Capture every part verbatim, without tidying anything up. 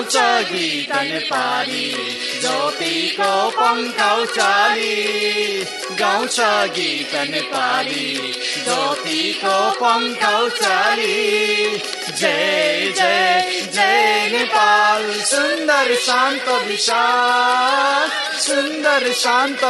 cha gita Nepali jyoti ko pankau chali gaउँछ गीत नेपाली ज्योतिको पङ्खाउ चाली जय जय जय नेपाल सुन्दर शान्त विशाल सुन्दर शान्त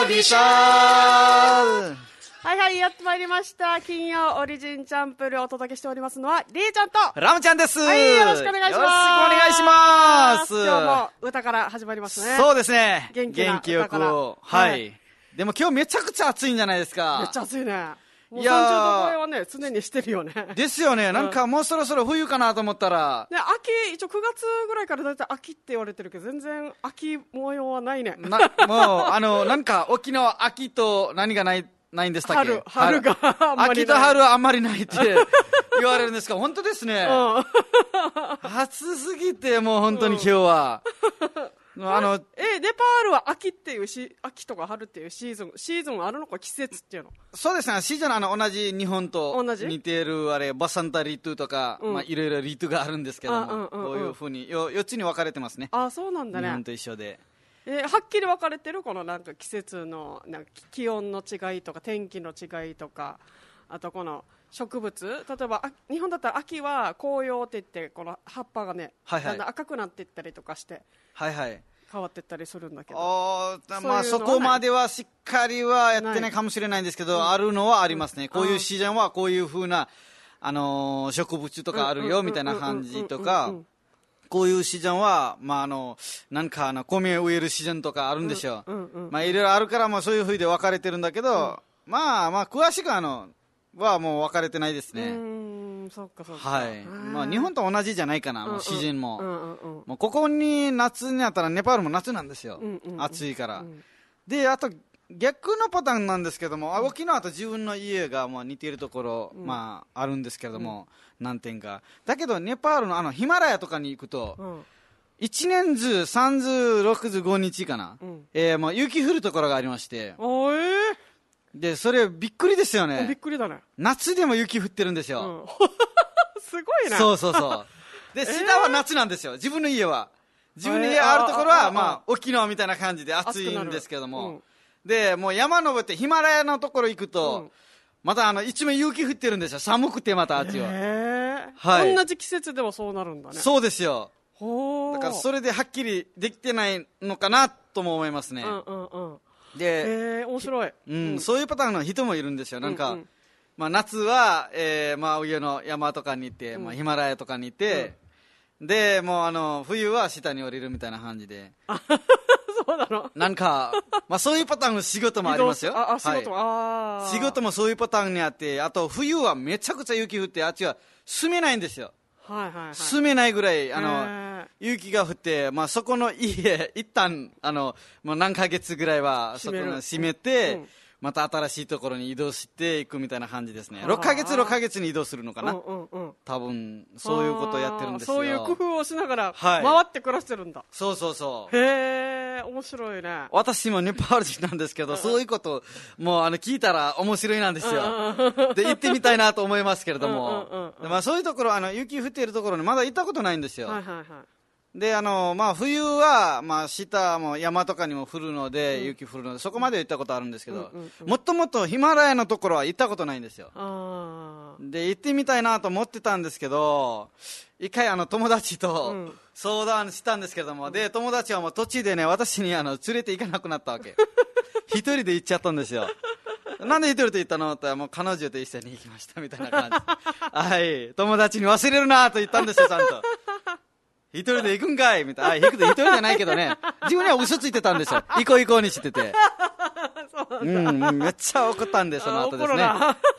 विशाल はいはい、やってまいりました。金曜オリジンチャンプルをお届けしておりますのは、りーちゃんとラムちゃんです。 はい、よろしくお願いします。 よろしくお願いします。 今日も歌から始まりますね。 そうですね。 元気な元気よく。はい。はい、でも今日めちゃくちゃ暑いんじゃないですか。 めっちゃ暑いね。もうさんじゅうど超えはね、常にしてるよね。 ですよね。なんかもうそろそろ冬かなと思ったら。 ね、秋、一応くがつぐらいからだいたい秋って言われてるけど、全然秋模様はないね。 なもう、あの、なんか沖縄秋と何がないないんでしたっけ。 春、春があんまりない。 秋と春はあんまりないって言われるんですか。本当ですね。うん、暑すぎて、もう本当に今日は。うん、あのえ、ネパールは秋っていうし、秋とか春っていうシーズン、シーズンあるのか、季節っていうの。 そうですね、シーズンあの同じ日本と似ているあれ、バサンタリトゥとか、うん、まあいろいろリトゥがあるんですけども、うんうんうん、こういうふうによっつに分かれてますね。 あ、そうなんだね。 日本と一緒で。 えー、はっきり分かれてるこのなんか季節のなんか気温の違いとか天気の違いとか、あとこの植物、例えばあ日本だったら秋は紅葉って言ってこの葉っぱがね、はいはい、だんだん赤くなっていったりとかして、はいはい、変わっていったりするんだけど、 あ、まあ、そこまではしっかりはやってないかもしれないんですけど、うん、あるのはありますね、うん、こういう自然はこういう風な、あのー、植物とかあるよみたいな感じとか、こういう自然は、まあ、あの、なんか、あの、米を植える自然とかあるんでしょう。うんうんうん、まあ、いろいろあるから、まあ、そういうふうで分かれてるんだけど、うん、まあ、まあ、詳しくあの、はもう分かれてないですね。うーん、そっかそっか。 はい。まあ、日本と同じじゃないかな、もう自然も。うんうんうん、もうここに夏になったら、ネパールも夏なんですよ。うんうんうん、暑いから。うん、で、あと、逆のパターンなんですけども、うん、沖縄と自分の家がまあ似ているところ、うん、まあ、あるんですけれども、うん、何点かだけどネパールのあのヒマラヤとかに行くと、うん、いちねんずさんずろくずごにちかな、うん、えー、まあ雪降るところがありまして、 おえー、 でそれびっくりですよね。 びっくりだね。 夏でも雪降ってるんですよ、うん、 すごいな。 そうそうそうで下は夏なんですよ、自分の家は。自分の家あるところは、まあ、沖縄みたいな感じで暑いんですけども、でもう山登ってヒマラヤのところ行くと、うん、またあの一面雪降ってるんですよ。寒くてまたあっちは、 はい、同じ季節でもそうなるんだね。 そうですよ。だからそれではっきりできてないのかなとも思いますね。うんうんうん、 で、面白い、 うんうん、そういうパターンの人もいるんですよ。なんか、うんうん、まあ、夏は、えーまあ、上の山とかに行って、うん、まあ、ヒマラヤとかに行って、うん、でもうあの冬は下に降りるみたいな感じでそうなの。 なんか、まあ、そういうパターンの仕事もありますよ。 ああ仕事、 はい、あ仕事もそういうパターンにあって、あと冬はめちゃくちゃ雪降って、あっちは住めないんですよ。はいはいはい、住めないぐらいあの雪が降って、まあ、そこの家一旦あのもう何ヶ月ぐらいはそこの閉めて、うん、また新しいところに移動していくみたいな感じですね。ろっかげつろっかげつに移動するのかな、うんうんうん、多分そういうことをやってるんですよ。 そういう工夫をしながら回って暮らしてるんだ、はい、 そうそうそう。 へえ、面白いね。 私もネパール人なんですけど、そういうこともうあの聞いたら面白いなんですよ。で行ってみたいなと思いますけれども、うんうんうんうん、まあ、そういうところあの雪降っているところにまだ行ったことないんですよ、はいはいはい。であのまあ、冬は、まあ、下も山とかにも降るので、うん、雪降るのでそこまで行ったことあるんですけど、うんうんうん、もっともっとヒマラヤのところは行ったことないんですよ。あで行ってみたいなと思ってたんですけど、一回あの友達と相談したんですけども、うん、で友達はもう途中でね私にあの連れて行かなくなったわけ一人で行っちゃったんですよ。なんで一人で行ったのって言ったら、もう彼女と一緒に行きましたみたいな感じはい、友達に忘れるなと言ったんですよ、ちゃんと。一人で行くんかいみたいな。一人じゃないけどね、自分には嘘ついてたんですよ。行こう行こうにしててう、うん、めっちゃ怒ったんで、その後ですね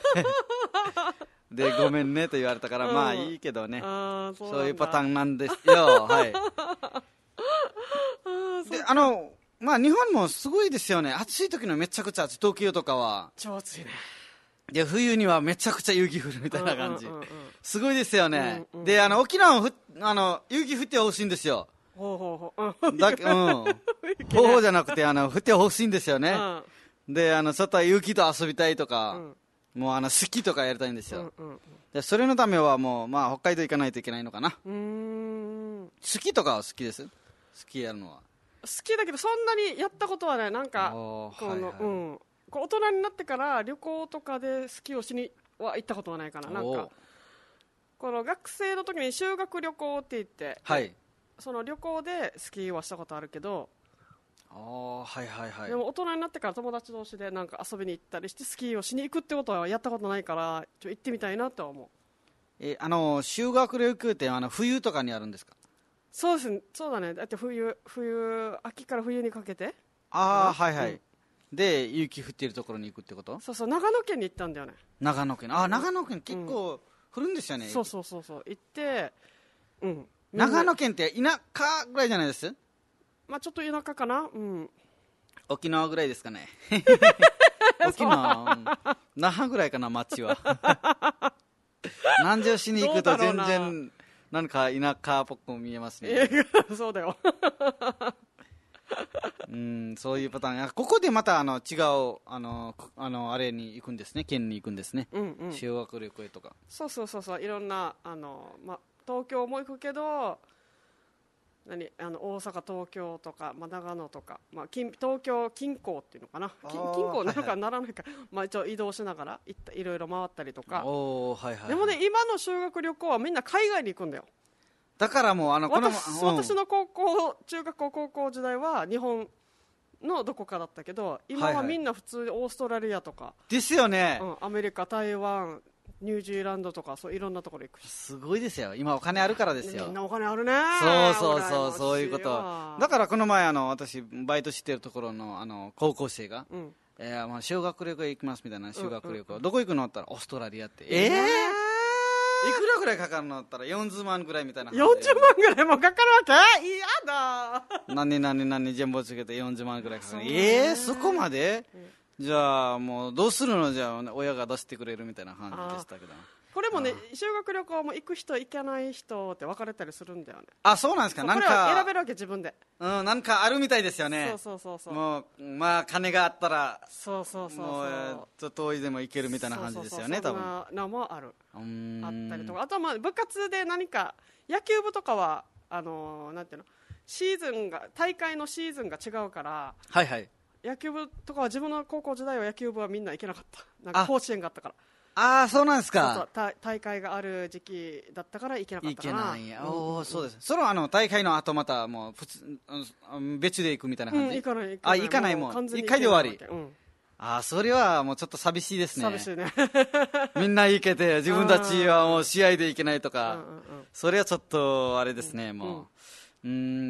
でごめんねと言われたから、うん、まあいいけどね、あ そ, そういうパターンなんですよはいであのまあ日本もすごいですよね。暑い時のめちゃくちゃ暑い、東京とかは超暑いね。 で冬にはめちゃくちゃ雪降るみたいな感じ、うんうんうんうん、すごいですよね、うんうん、であの沖縄もふあの雪降ってほしいんですよ。ほうほうほうだ、うん、ほうほうじゃなくてあの降ってほしいんですよね、うん、であの外は雪と遊びたいとか、うん、もうあのスキーとかやりたいんですよ、うんうんうん、でそれのためはもう、まあ、北海道行かないといけないのかな。うーんスキーとかは好きです？スキーやるのは好きだけどそんなにやったことはない。なんかこの、はいはい、うん、こう大人になってから旅行とかでスキーをしには行ったことはないかな。なんかこの学生の時に修学旅行って言って、はい、その旅行でスキーはしたことあるけど、 あ、はいはいはい、 でも大人になってから友達同士でなんか遊びに行ったりしてスキーをしに行くってことはやったことないからちょ行ってみたいなとは思う。 えあの修学旅行ってあの冬とかにあるんですか？ そうですね、そうだね。だって冬冬秋から冬にかけて、 ああ、はいはい、うん、で雪降っているところに行くってこと？ そうそう、長野県に行ったんだよね。 長野県、ああ、長野県結構降るんですよね、うん、 そうそうそうそう、行って、うん、 長野県って田舎ぐらいじゃないです？ まあちょっと田舎かな、うん、 沖縄ぐらいですかね沖縄、うん、那覇ぐらいかな、町は南城市に行くと全然なんか田舎っぽく見えますねそうだようん、そういうパターン。ここでまたあの違うあのあのあれに行くんですね、県に行くんですね、うんうん、修学旅行とか。 そうそうそうそう、いろんなあの、ま、東京も行くけど何あの大阪、東京とか、ま、長野とか、ま、近東京近郊っていうのかな、近郊なのかならないか、はいはい、まあ、一応移動しながら行ったいろいろ回ったりとか。お、はいはいはい、でもね、今の修学旅行はみんな海外に行くんだよ。 だからもうあのこの私、私の高校中学校高校時代は日本のどこかだったけど、今はみんな普通にオーストラリアとか、はいはい、 ですよね、 うん、アメリカ、台湾、ニュージーランドとか、そういろんなところ行くし。 すごいですよ、今お金あるからですよ。 みんなお金あるね。 そうそうそう、そういうこと。だからこの前あの私バイトしてるところのあの高校生が、うん、えー、まあ修学旅行行きますみたいな、修学旅行、うんうん、どこ行くのって言ったらオーストラリアって、えー、えー、いくらぐらいかかるのって言ったらよんじゅうまんぐらいみたいな。 よんじゅうまんぐらいもかかるわけ？嫌だ。 何何何全部つけてよんじゅうまんぐらいかかる。えー、そこまで、うん、じゃあもうどうするの、じゃあ親が出してくれるみたいな感じでしたけど。 これもね、修学旅行も行く人行かない人って分かれたりするんだよね。 あ、そうなんですか。なんかこれは選べるわけ、自分で。 うん、なんかあるみたいですよね。 そうそうそうそう。 もうまあ金があったら、 そうそうそうそう、 もうちょっと遠いでも行けるみたいな感じですよね、多分。そんなのもある。あったりとか、あとはまあ部活で何か野球部とかはあのー、なんていうの、シーズンが大会のシーズンが違うから。 はいはい。 野球部とかは自分の高校時代は野球部はみんな行けなかった。なんか甲子園があったから。 ああ、そうなんですか。 そうそう、大会がある時期だったから行けなかったかな。 行けないんや、うん、おお、そうです。それはあの大会の後またもう普通別で行くみたいな感じ。うん、 行かない、 あ、行かない、もう一回で終わり。うん、ああ、それはもうちょっと寂しいですね。 寂しいねみんな行けて自分たちはもう試合で行けないとか、うんうんうん、それはちょっとあれですね、うん、もう、うん、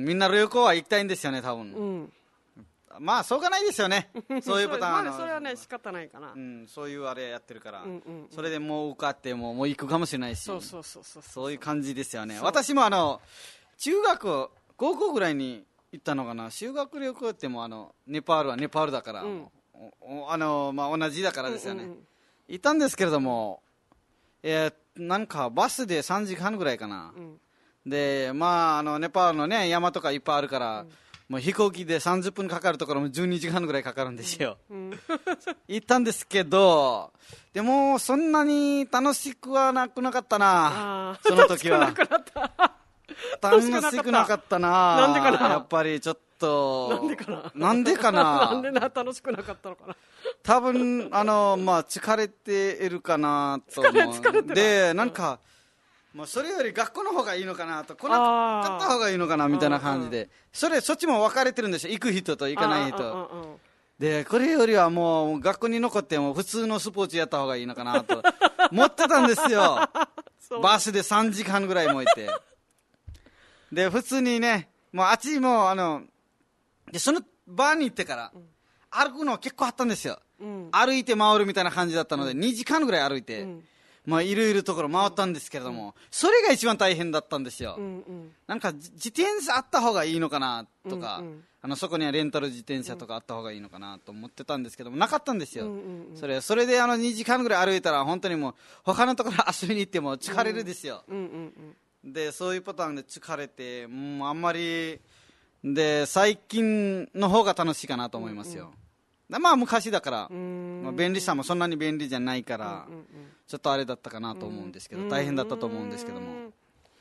みんな旅行は行きたいんですよね、多分。うん、まあしょうがないですよねそういうパターンまあそれはね仕方ないかな、 うん、そういうあれやってるから、うんうんうん、それでもう受かってもうもう行くかもしれないし、 そうそうそうそうそういう感じですよね。私もあの中学高校ぐらいに行ったのかな、修学旅行ってもあのネパールはネパールだから、うん、あのまあ同じだからですよね、うんうんうん、行ったんですけれども、えー、なんかバスでさんじかんぐらいかな、うん、でまああのネパールのね山とかいっぱいあるから、うん、もう飛行機でさんじゅっぷんかかるところもじゅうにじかんぐらいかかるんですよ、うんうん、行ったんですけど、でもそんなに楽しくはなくなかったな、その時は楽しくなった楽しくなかったな。 なんでかな、 やっぱりちょっとなんでかななんでかななんでな楽しくなかったのかな。 多分あのまあ疲れているかなと思う。疲れ疲れてるで、なんかもうそれより学校の方がいいのかなと、来なかった方がいいのかなみたいな感じで、それそっちも分かれてるんですよ、行く人と行かない人で。これよりはもう学校に残っても普通のスポーツやった方がいいのかなと思ってたんですよバスでさんじかんぐらいもいてで普通にね、もうあっちもあのでそのバーに行ってから、うん、歩くの結構あったんですよ、うん、歩いて回るみたいな感じだったので、うん、にじかんぐらい歩いて、うん、まあいろいろところ回ったんですけれども、うん、それが一番大変だったんですよ、うんうん、なんか自転車あった方がいいのかなとか、うんうん、あのそこにはレンタル自転車とかあった方がいいのかなと思ってたんですけども、なかったんですよ、うんうんうん、それそれであのにじかんぐらい歩いたら本当にもう他のところ遊びに行っても疲れるですよ、うんうんうんうん、でそういうパターンで疲れて、もうあんまりで最近の方が楽しいかなと思いますよ、うんうん、まあ昔だから、まあ、便利さもそんなに便利じゃないから、うんうんうん、ちょっとあれだったかなと思うんですけど、うん、大変だったと思うんですけども、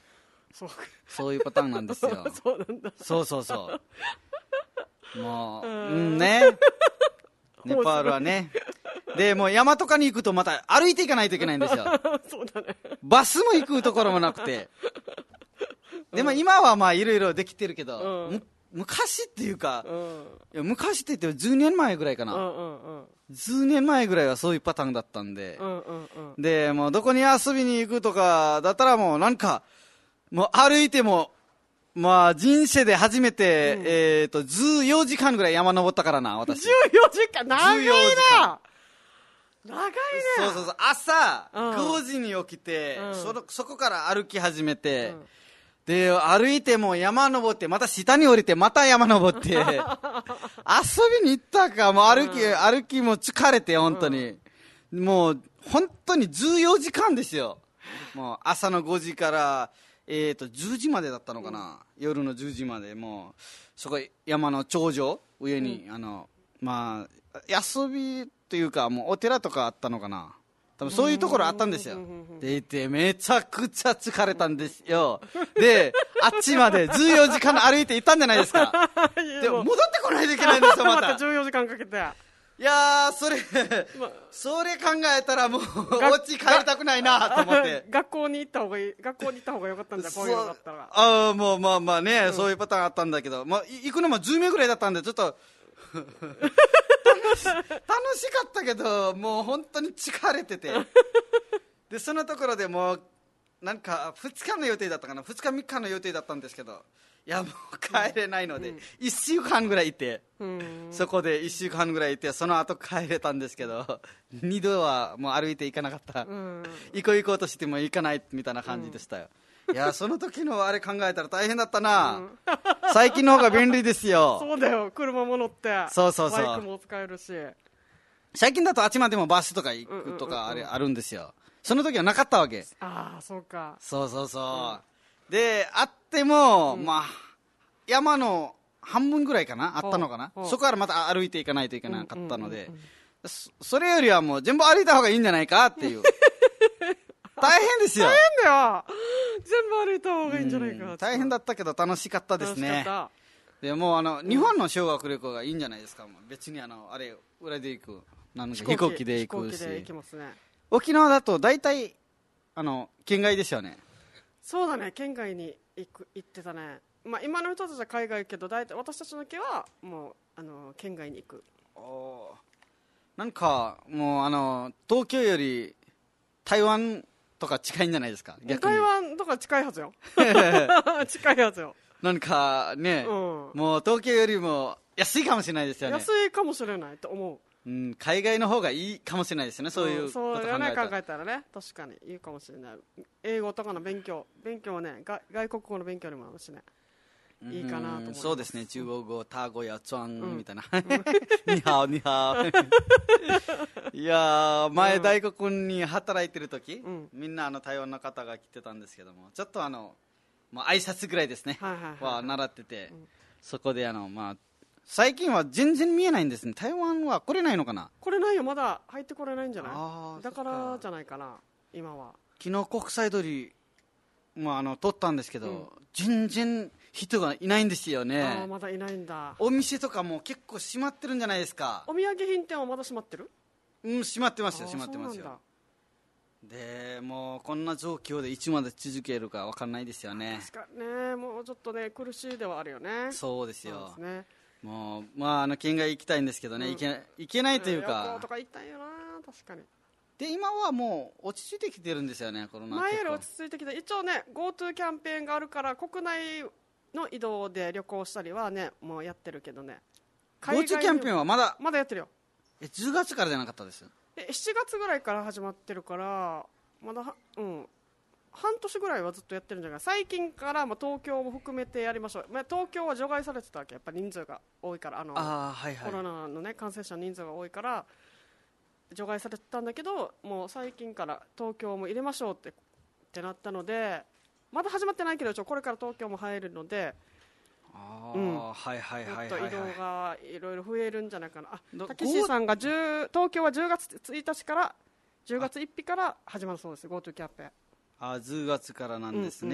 そうそういうパターンなんですよ。 そうなんだ。 そうそうそうもううんねネパールはねでもう山とかに行くとまた歩いていかないといけないんですよ。 そうだね。 バスも行くところもなくてでも今はまあいろいろできてるけど、うん、昔っていうか、うん、いや昔って言ってじゅうねんまえぐらいかな、うんうんうん、じゅうねんまえぐらいはそういうパターンだったんで、うんうんうん、でもうどこに遊びに行くとかだったらもうなんかもう歩いてもまあ人生で初めて、うん、えっとじゅうよじかんぐらい山登ったからな私。 じゅうよじかん長いな。長いね。 そうそうそう朝、うん、ごじに起きて、うん、そ, そこから歩き始めて、うん、で歩いても山登ってまた下に降りてまた山登って遊びに行ったかもう歩き、うん、歩きも疲れて本当に、うん、もう本当にじゅうよじかんですよ。もう朝のごじからえーとじゅうじまでだったのかな、うん、夜のじゅうじまでもうそこ山の頂上上に、うん、あのまあ遊びというかもうお寺とかあったのかな多分そういうところあったんですよ。でいてめちゃくちゃ疲れたんですよ。であっちまでじゅうよじかん歩いて行ったんじゃないですか。でも戻ってこないといけないんですよまた。 またじゅうよじかんかけて。 いやーそれそれ考えたらもうお家帰りたくないなと思って学校に行った方がいい学校に行った方がよかったんだこういうのだったら。 ああもうまあまあね、うん、そういうパターンあったんだけど、まあ、行くのもじゅうめいぐらいだったんでちょっと楽し、楽しかったけどもう本当に疲れててでそのところでもうなんかふつかの予定だったかなふつかみっかの予定だったんですけどいやもう帰れないので、うん、いっしゅうかんぐらいいて、うん、そこでいっしゅうかんぐらいいてその後帰れたんですけどにどはもう歩いて行かなかった、うん、行こう行こうとしても行かないみたいな感じでしたよ、うん、いやその時のあれ考えたら大変だったな、うん、最近の方が便利ですよ。 そうだよ車も乗ってそうそうそうバイクも使えるし最近だとあっちまでもバスとか行くとかあれあるんですよ。その時はなかったわけ。 ああそうかそうそうそう、うん、であっても、うん、まあ山の半分ぐらいかなあったのかなそこからまた歩いていかないといけなかったので、うんうんうんうん、そ, それよりはもう全部歩いた方がいいんじゃないかっていう大変ですよ大変だよ全部歩いた方がいいんじゃないか、うん、 大変だったけど楽しかったですね。でもうあの日本の修学旅行がいいんじゃないですか。別にあのあれ裏で行くなんか飛行機で行くし飛行機で行きますね。沖縄だと大体あの県外ですよね。 そうだね県外に行く行ってたね。まあ、今の人たちは海外行くけど大体私たちだけはもうあの県外に行く。 おなんかもうあの東京より台湾とか近いんじゃないですか。逆に台湾とか近いはずよ近いはずよ。 なんかね、うん、もう東京よりも安いかもしれないですよね。 安いかもしれないと思う、 うん、海外の方がいいかもしれないですよね、そういうこと考えたら、うん、そうね、考えたらね確かにいいかもしれない。英語とかの勉強勉強はねが外国語の勉強にもあるしねいいかなと思います。 そうですね中国語タゴやチョンみたいな、うん、ニハオニハオいや前、うん、大学に働いてる時、うん、みんなあの台湾の方が来てたんですけどもちょっとあの、まあ、挨拶ぐらいですね、はいはいはい、は習ってて、うん、そこであのまあ最近は全然見えないんですね。台湾は来れないのかな。 来れないよまだ入ってこれないんじゃない。あだからじゃないかな今は。 昨日国際通り、まあ、あの撮ったんですけど、うん、全然人がいないんですよね。 あまだいないんだ。 お店とかも結構閉まってるんじゃないですか。 お土産品店はまだ閉まってる。 うん閉まってますよ閉まってますよ。でもうこんな状況でいつまで続けるか分かんないですよね。 確かにねもうちょっとね苦しいではあるよね。 そうですよ。そうですね。もうまああの県外行きたいんですけどね、うん、行けない行けないというか、 旅行とか行きたいよな確かに。 で今はもう落ち着いてきてるんですよねコロナ。 前より落ち着いてきた。一応ね GoTo キャンペーンがあるから国内の移動で旅行したりはねもうやってるけどね。 GoTo キャンペーンはまだまだやってるよ。 えじゅうがつからじゃなかったです。 えしちがつぐらいから始まってるからまだうん半年ぐらいはずっとやってるんじゃないか。最近からまあ東京も含めてやりましょう。まあ、東京は除外されてたわけ。やっぱ人数が多いからあのあ、はいはい、 コロナの、ね、感染者の人数が多いから除外されてたんだけどもう最近から東京も入れましょうってってなったのでまだ始まってないけどこれから東京も入るのであ、うん、はいはいはいはい、はい、 もっと移動がいろいろ増えるんじゃないかな。あたけしさんがじゅう東京はじゅうがつついたちからじゅうがつついたちから始まるそうです GoTo キャンペーン。 あじゅうがつからなんですね、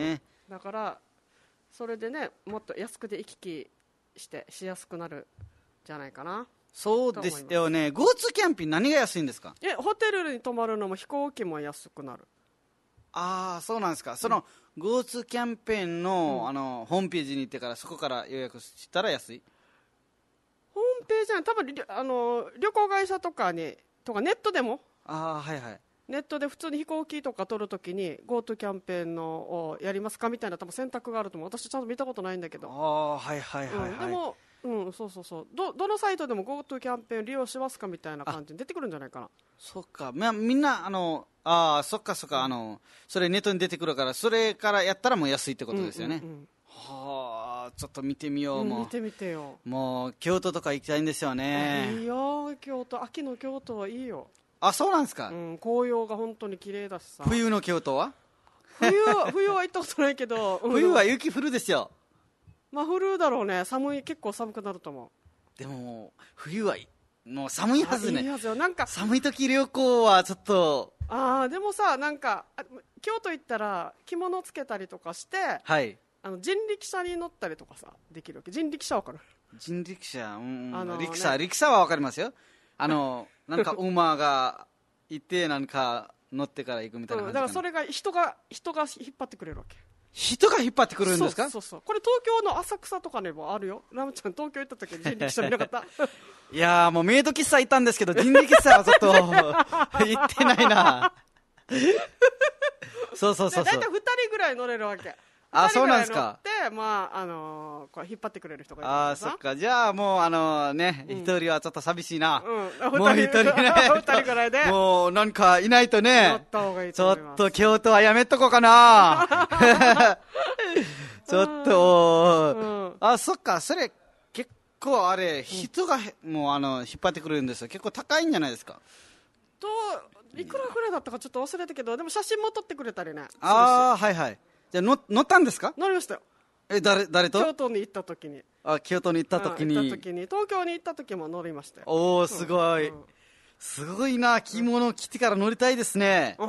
だからそれでねもっと安くで行き来してしやすくなるんじゃないかな。 そうですよね。GoToキャンペーン何が安いんですか？ えホテルに泊まるのも飛行機も安くなる。 ああそうなんですか。その、うん、GoToキャンペーン の,、うん、あのホームページに行ってからそこから予約したら安い？ ホームページは多分あの旅行会社とかにとかネットでもあ、はいはい、 ネットで普通に飛行機とか取るときに GoTo キャンペーンのをやりますかみたいな多分選択があると思う。私ちゃんと見たことないんだけど。 あはいはいはい、はい、うん、 でもうん、そうそうそう ど, どのサイトでも GoTo キャンペーン利用しますかみたいな感じに出てくるんじゃないかな。 そっか、まあ、みんなあのあそっかそっか、あのそれネットに出てくるからそれからやったらもう安いってことですよね、うんうんうん、はあちょっと見てみよう、うん、もう見てみてよ。 もう京都とか行きたいんですよね。 いいよ京都、秋の京都はいいよ。 あそうなんですか、 うん、紅葉が本当に綺麗だしさ。 冬の京都は冬は冬は行ったことないけど冬は雪降るですよ。 まあ降るだろうね。寒い結構寒くなると思う。 でも冬はもう寒いはずね。 いいはずよ。なんか寒い時旅行はちょっとあでもさなんか京都行ったら着物つけたりとかして、 はい、 あの人力車に乗ったりとかさできるわけ。人力車わかる？ 人力車、うん、 あのーね、 力車力車はわかりますよ。あのなんか馬がいてなんか乗ってから行くみたいな感じ、うん、 だからそれが人が人が引っ張ってくれるわけ。 人が引っ張ってくるんですか？ そうそうそう。これ東京の浅草とかにもあるよ。ラムちゃん東京行った時に人力車見なかったいやーもうメイド喫茶行ったんですけど人力車はちょっと行ってないなそうそうそうそう。 だいたいふたりぐらい乗れるわけ。 あそうなんですか。 でまああのー、これ引っ張ってくれる人がいる。 あそっか。じゃあもうあのー、ね一、うん、人はちょっと寂しいな、 うん、 もう一人ね二人ぐらいでもうなんかいないとね。 乗った方がいいと思います。 ちょっと京都はやめとこうかなちょっと、うん、あそっか。それ結構あれ人が、うん、もうあの引っ張ってくるんですよ。結構高いんじゃないですか。 といくらぐらいだったかちょっと忘れたけどでも写真も撮ってくれたりね。 ああはいはい。じゃあ乗ったんですか？ 乗りましたよ。 え誰誰と？ 京都に行った時に。 あ京都に行った時に、 うん、行った時に東京に行った時も乗りましたよ。 おおすごい、うん、すごいな。着物着てから乗りたいですね、 うん、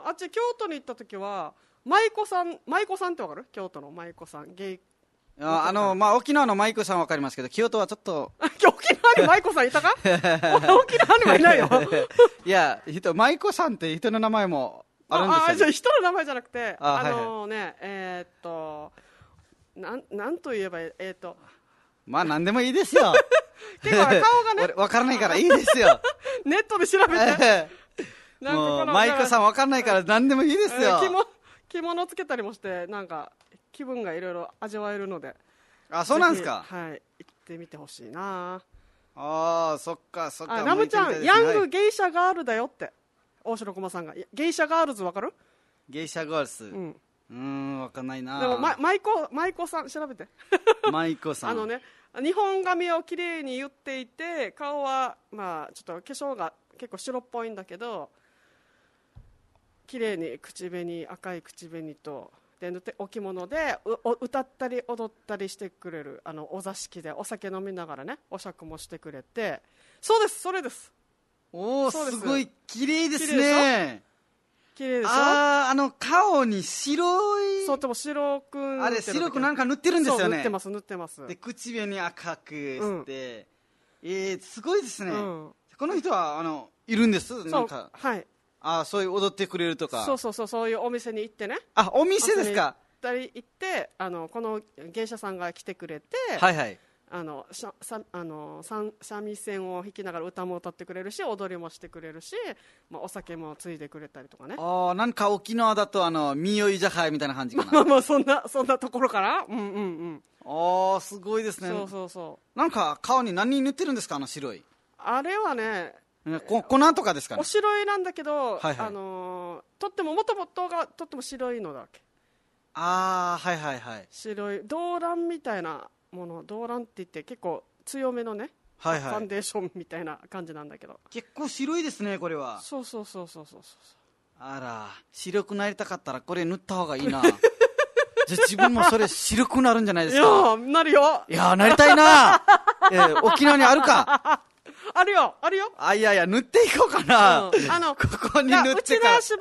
あっち京都に行った時は舞妓さん舞妓さんってわかる？京都の舞妓さんゲイああの、まあ、沖縄の舞妓さんわかりますけど京都はちょっと沖縄に舞妓さんいたか沖縄にはいないよいや人舞妓さんって人の名前もあるんですよ、ね、 ああじゃあ人の名前じゃなくて あ, あのね、はいはい、えー、っとなんなんと言えばえー、っとまあ何でもいいですよ結構顔がね分からないからいいですよネットで調べてなんかもう舞妓さん分からないから何でもいいですよ。 着物、着物つけたりもしてなんか気分がいろいろ味わえるので。 あそうなんですか。 はい行ってみてほしいなあ。そっかそっか。 ラムちゃん、ね、ヤングゲイシャガールだよって大城駒さんが。ゲイシャガールズ分かる？ ゲイシャガールズうんうーん分かんないな。 でもま舞妓舞妓さん調べて舞妓さんあのね日本髪をきれいに言っていて顔はまあちょっと化粧が結構白っぽいんだけどきれいに口紅赤い口紅とでお着物で歌ったり踊ったりしてくれるあのお座敷でお酒飲みながらねお酌もしてくれて。そうですそれです。 おお す, すごいきれいですね。 きれいでしょ。 あああの顔に白いそうでも白く塗ってるあれ白くなんか塗ってるんですよね。 塗ってます塗ってますで口紅赤くして、うん、えー、すごいですね、うん、この人はあのいるんです。なんかはいあそういう踊ってくれるとか。 そうそうそうそういうお店に行ってね。 あお店ですか。 行ってあのこの芸者さんが来てくれてはいはいあのしゃさあの三味線を弾きながら歌も歌ってくれるし踊りもしてくれるし、まあ、お酒もついでくれたりとかね。 あなんか沖縄だとあのみよいじゃはやみたいな感じかなまあまあそんなそんなところかな。うんうんうんああすごいですね。 そうそうそうなんか顔に何塗ってるんですかあの白いあれはねこ粉とかですかね。 お白いなんだけど、 はいはい、 あのー、とってももともとがとっても白いのだっけ。 ああはいはいはい白い動乱みたいなもの。動乱って言って結構強めのね、はいはい、ファンデーションみたいな感じなんだけど結構白いですねこれは。 そうそうそうそうそうそう。 あら白くなりたかったらこれ塗った方がいいなじゃあ自分もそれ白くなるんじゃないですか。 いやなるよ。 いやなりたいな、えー、沖縄にあるかあるよあるよ。 あいやいや塗っていこうかな、 うん、あのここに塗ってからうちの芝居う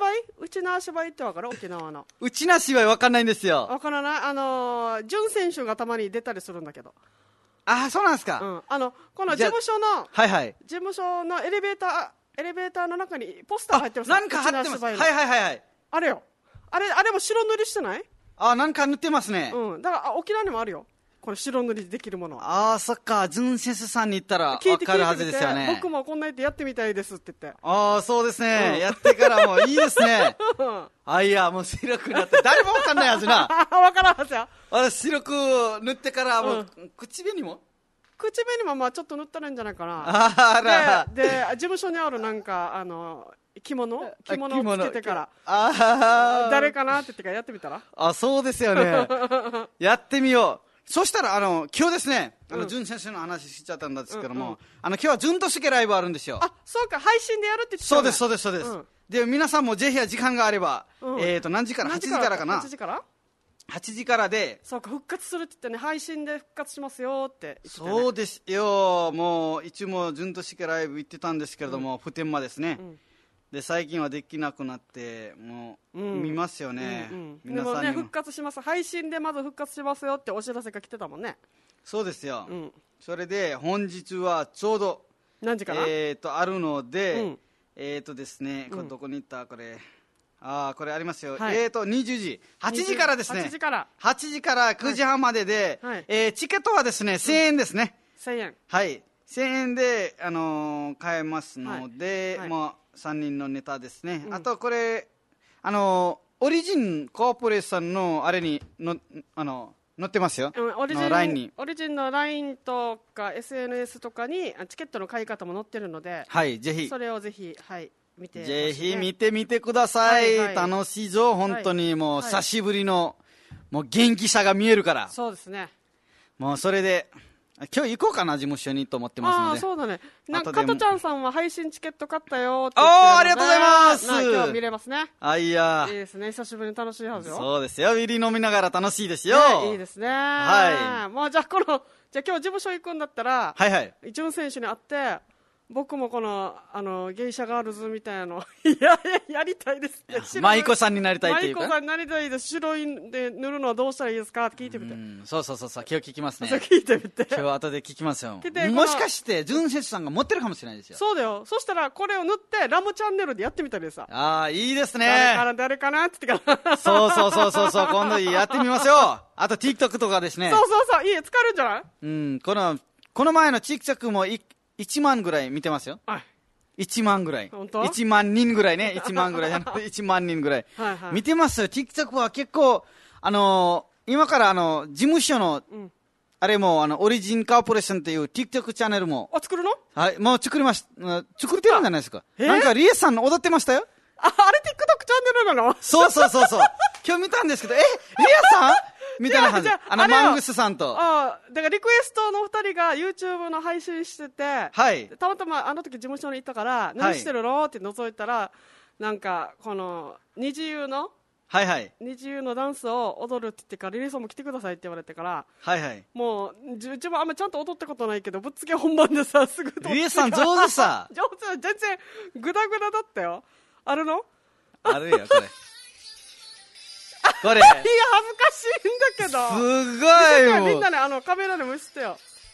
内縄芝居ってわかる？沖縄の内縄芝居わかんないんですよ。 わからない。あのー、潤選手がたまに出たりするんだけど。 ああ、そうなんですか。 うん、あのこの事務所の、 はいはい、 事務所のエレベーターエレベーターの中にポスター入ってるさ。 なんか貼ってます。はいはいはいはい。 あれよ。あれあれも白塗りしてない？ あ、なんか塗ってますね。 うん。だから沖縄にもあるよ。これ白塗りできるものは。 ああ、そっか。ズンセスさんに行ったら分かるはずですよね。 僕もこんなやってやってみたいですって言って。 ああ、そうですね、うん、やってからもいいですね。あ、いや、もう白くなって誰も分かんないはずな。 分からんはずや。 私白く塗ってからもう、うん、口紅も口紅もまあちょっと塗ったらいいんじゃないかな。 あら。 で、で事務所にあるなんかあの着物着物をつけてから、 あ誰かなって言ってからやってみたら。 あ、そうですよね。やってみよう。そしたらあの今日ですね、あの、うん、潤先生の話しちゃったんですけども、うんうん、あの今日は潤としけライブあるんですよ。 あ、そうか、配信でやるって言ってた、 ね、そうですそうですそうです、うん、で皆さんもぜひ時間があれば、うん、えーと何時からはちじからかな。 はちじからはちじからで、 そうか、復活するって言ってね、配信で復活しますよって言ってた、ね、 そうですよ。もう一応も潤としけライブ行ってたんですけれども、うん、普天間ですね、うん、で最近はできなくなってもう、うん、見ますよね、うんうん、皆さんにもでもね、復活します。配信でまず復活しますよってお知らせが来てたもんね。 そうですよ、うん、それで本日はちょうど何時かな、 えーとあるので、うん、えーとですね、これどこに行ったこれ、ああ、これありますよ、はい、えーとにじゅうじ、はちじからですね、 はちじからはちじからくじはんまでで、はい、えー、チケットはですねせんえんですね、 うん、せんえん、 はい、せんえんで、あのー、買えますので、はいはい、まあ、さんにんのネタですね、うん、あとこれ、あのー、オリジンコーポレーションのあれにのあの載ってますよ、うん、 オリジン ライン にオリジンの ライン とか エスエヌエス とかにチケットの買い方も載ってるので、 はい、ぜひそれをぜひ、はい、見て、ね、 ぜひ見てみてください、はいはい、楽しいぞ本当に、もう久しぶりの、はい、もう元気さが見えるから。 そうですね、 もうそれで今日行こうかな、事務所にと思ってますので。 ああ、そうだね。なんか加トちゃんさんは配信チケット買ったよって言ってるので、 ああ、ありがとうございます。 今日見れますね。 あ、いやいいですね、久しぶりに楽しいはずよ。 そうですよ、ビール飲みながら楽しいですよ、 ね、いいですね。 はい、 もうじゃあこのじゃあ今日事務所行くんだったら、 はいはい、 ジュン選手に会って僕もこのあのゲイシャガールズみたいなのややりたいですって。 舞妓さんになりたいっていうか、 舞妓さんになりたいです、白いで塗るのはどうしたらいいですかって聞いてみて。うん、 そうそうそうそう、今日聞きますね。 そう聞いてみて、 今日後で聞きますよ。もしかしてジュン選手さんが持ってるかもしれないですよ。 そうだよ。そしたらこれを塗ってラムチャンネルでやってみたりでさ。 ああ、いいですね。 誰かな誰かなって言ってからそうそうそうそうそう、今度やってみますよ。あと TikTok とかですね。 そうそうそう、いい、使えるんじゃない。 うん、このこの前の TikTok もいちまんぐらい見てますよ。はい、いちまんぐらい。 本当？ いちまんにんぐらいね。いちまんぐらい。いちまんにんぐらい。はいはい、見てますよ。TikTok は結構、あのー、今からあの、事務所の、うん、あれも、あの、オリジンカーポレーションっていう TikTok チャンネルも。 あ、作るの？ はい、もう作りまし、作ってるんじゃないですか。なんか、リエさん踊ってましたよ。 あ、あれ TikTok チャンネルなの？ そうそうそうそう。今日見たんですけど、え、リエさんみたいな感じ。あの、マングスさんと。 ああ、だからリクエストのふたりが YouTube の配信してて、はい。たまたまあの時事務所に行ったから、何してるのって覗いたら、なんか、この、二次優の、 はいはい。 二次優のダンスを踊るって言ってから、リリーさんも来てくださいって言われてから、 はいはい。 もう、うちもあんまちゃんと踊ったことないけど、ぶっつけ本番でさ、すぐリリーさん上手さ。 上手、全然、グダグダだったよ。あるの？ あるよ、これ。これ。 いや、恥ずかしいんだけど。 すごいもう。 みんなね、あの、カメラでも見せてよ。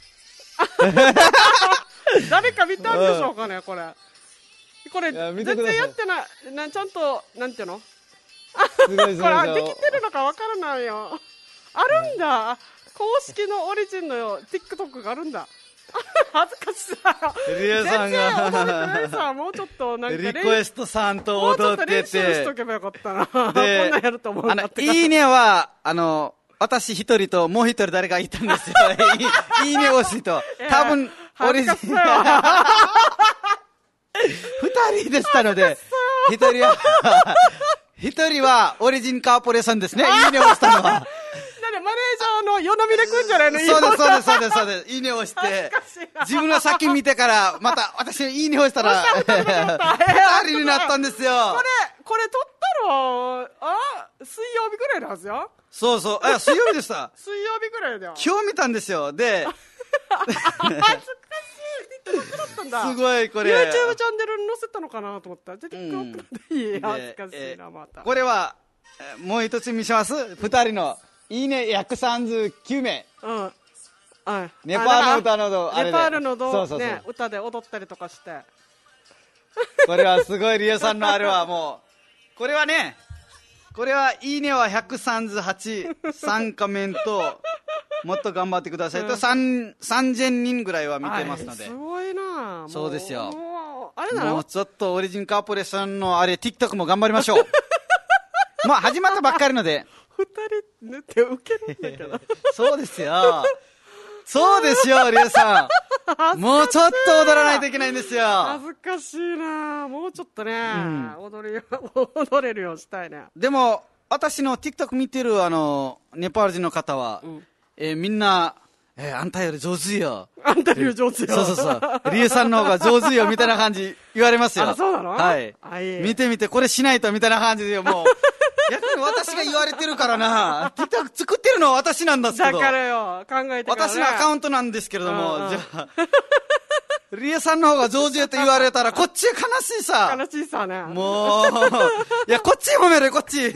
誰か見たんでしょうかね、これ。これ、全然やってない。なちゃんと、なんていうの？ すごいすごい。 これ、できてるのかわからないよ。あるんだ。公式のオリジンの TikTok があるんだ。恥ずかしさ。 リエさんが。 リエさん、もうちょっとなんかリクエストさんと踊ってて。もうちょっと練習しとけばよかったな。こんなんやると思うんだって。 いいねは、あの、私一人ともう一人誰かいたんですよ。いいね押しと。多分、オリジン。二人でしたので、一人は、一人はオリジンカーポレーションですね。いいね押したのは。 マネージャーの夜なみでくんじゃないの？ そうです、そうです、そうです、そうです。いいね押して、自分が先見てから、また私のいいね押したら、二人になったんですよ。 これ、これ撮ったの、あ、水曜日ぐらいのはずよ。 そうそう、あ、水曜日でした。 水曜日ぐらいだよ。 今日見たんですよ。で、 恥ずかしい。TikTok だったんだ。 すごい、これ。 YouTube チャンネルに載載せたのかなと思ったら出てくるっていい恥ずかしいなまた。 これはもう一つ見します。ふたりのいいねひゃくさんじゅうきゅうめい、うんはい、 ネパールの歌のあれでネパールのどうそうそうそう、ね、歌で踊ったりとかしてこれはすごいリエさんのあれはもうこれはねこれはいいねはひゃくさんじゅうはち参加面ともっと頑張ってくださいと、うん、さんぜんにんぐらいは見てますので、 すごいな。 そうですよ。 もうあれなのもうちょっとオリジンカーポレーションのあれ TikTok も頑張りましょうまあ始まったばっかりのでふたり塗ってウケるんだけどそうですよそうですよリエさんもうちょっと踊らないといけないんですよ。 恥ずかしいな。もうちょっとね、うん、踊るよ踊れるようしたいね。 でも私の TikTok 見てるあのネパール人の方は、うんえー、みんな、えー、あんたより上手よあんたより上手よそうそうそうリエさんの方が上手よみたいな感じ言われますよ。 あそうなの。 はいあいい見てみてこれしないとみたいな感じでもう逆に私が言われてるからなTikTok 作ってるのは私なんですけどだからよ考えてから、ね、 私のアカウントなんですけれども、うんうん、じゃあリエさんの方が上手やと言われたらこっち悲しいさ悲しいさねもういやこっち褒めるこっち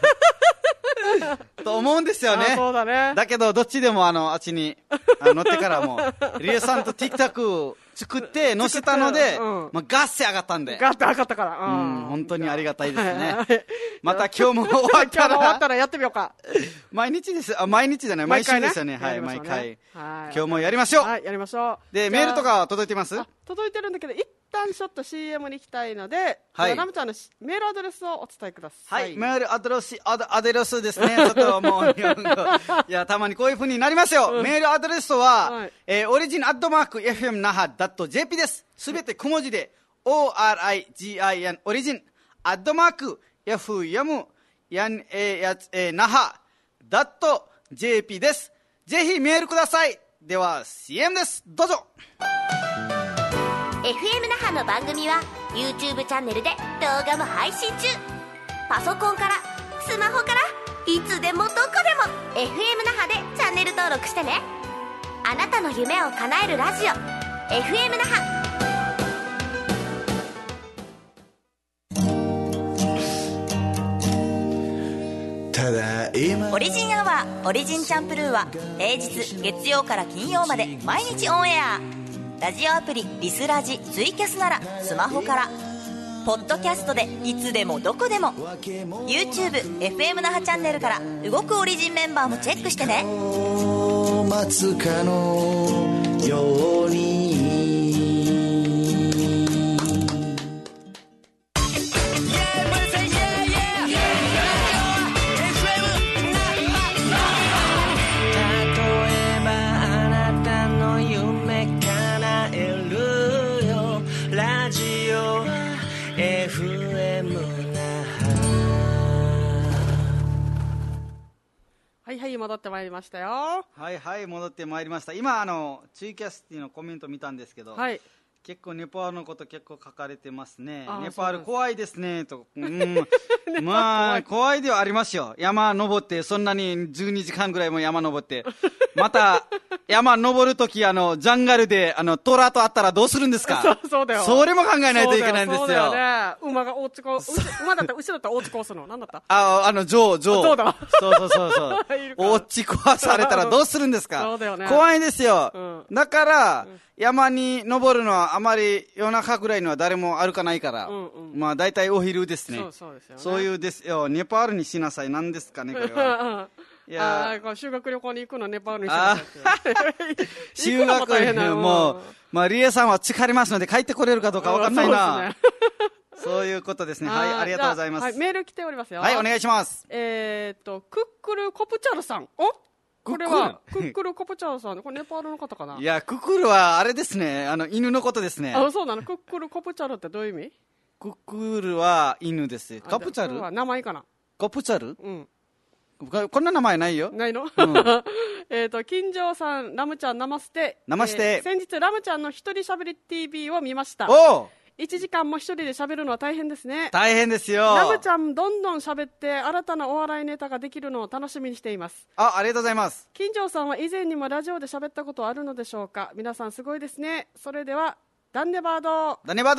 と思うんですよね。 そうだね。 だけどどっちでもあのあっちにあ乗ってからもリエさんと TikTok 作って載せたので、うんまあ、ガッセ上がったんでガッて上がったから、うん、 うん本当にありがたいですねまた今日も終わったら今日も終わったらやってみようか毎日ですあ毎日じゃない毎週ですよね。はい毎回今日もやりましょう。 はいやりましょう。 でメールとか届いてます？ 届いてるんだけど一旦ちょっと シーエム に行きたいので、はい、ラムちゃんのメールアドレスをお伝えください。 はいメールアドレスアドアドレスですねちょっともう日本語いやたまにこういう風になりますよ、うん、メールアドレスは、はいえー、オリジンアットマーク エフエム 那覇 .jp です。すべて小文字で オーアールアイジーアイエヌ オリジンアットマーク エフエム 那覇 .jp です。ぜひメールください。では シーエム ですどうぞ。 エフエム 那覇の番組は YouTube チャンネルで動画も配信中。パソコンからスマホからいつでもどこでも エフエム 那覇でチャンネル登録してね。あなたの夢を叶えるラジオ エフエム 那覇。オリジンアワーオリジンチャンプルーは平日月曜から金曜まで毎日オンエア。ラジオアプリリスラジツイキャスならスマホから、ポッドキャストでいつでもどこでも YouTube エフエム 那覇チャンネルから動くオリジンメンバーもチェックしてね。待つかのようにはいはい戻ってまいりましたよ。 はいはい戻ってまいりました。今あのツイキャスティのコメント見たんですけど、はい、結構ネパールのこと結構書かれてますね。ネパール怖いですねと、うん、まあ怖いではありますよ。山登ってそんなにじゅうにじかんぐらいも山登ってまた山登るときあのジャンガルであのトラと会ったらどうするんですか。 そうそうだよ。 それも考えないといけないんですよ。 そうだよね。馬が大津こ馬だったら牛だったら大津壊すの何だった。 ああの象象。 そうだ。 そうそうそうそう。大津壊されたらどうするんですか。 そうだよね。 怖いですよ。うん、だから、うん、山に登るのはあまり夜中ぐらいには誰も歩かないから、うんうん、まあ大体お昼ですね。 そうそうですよね。 そういうですよ。ネパールにしなさい。何ですかねこれは。 いやあ修学旅行に行くのネパールにしなさいって。 修学旅行もまあリエさんは疲れますので帰ってこれるかどうか分かんないな。そういうことですね。はい、ありがとうございます。はい、 メール来ておりますよ。 はい、お願いします。 えーっとクックルコプチャルさん。おこれはクックルコプチャルさん。これネパールの方かな。 いやクックルはあれですね。あの犬のことですね。 あ、そうなの。クックルコプチャルってどういう意味？ クックルは犬です。コプチャル？ 名前かな。 コプチャル？ うん。 こんな名前ないよ。 ないの？うん、えっと金城さん、ラムちゃんナマステ。 ナマステ。 えー、先日ラムちゃんの一人しゃべり ティーブイ を見ました。 おいちじかんも一人で喋るのは大変ですね。 大変ですよ。 ラムちゃんどんどん喋って新たなお笑いネタができるのを楽しみにしています。 あ、ありがとうございます。 金城さんは以前にもラジオで喋ったことあるのでしょうか。皆さんすごいですね。それではダンネバード。 ダンネバード。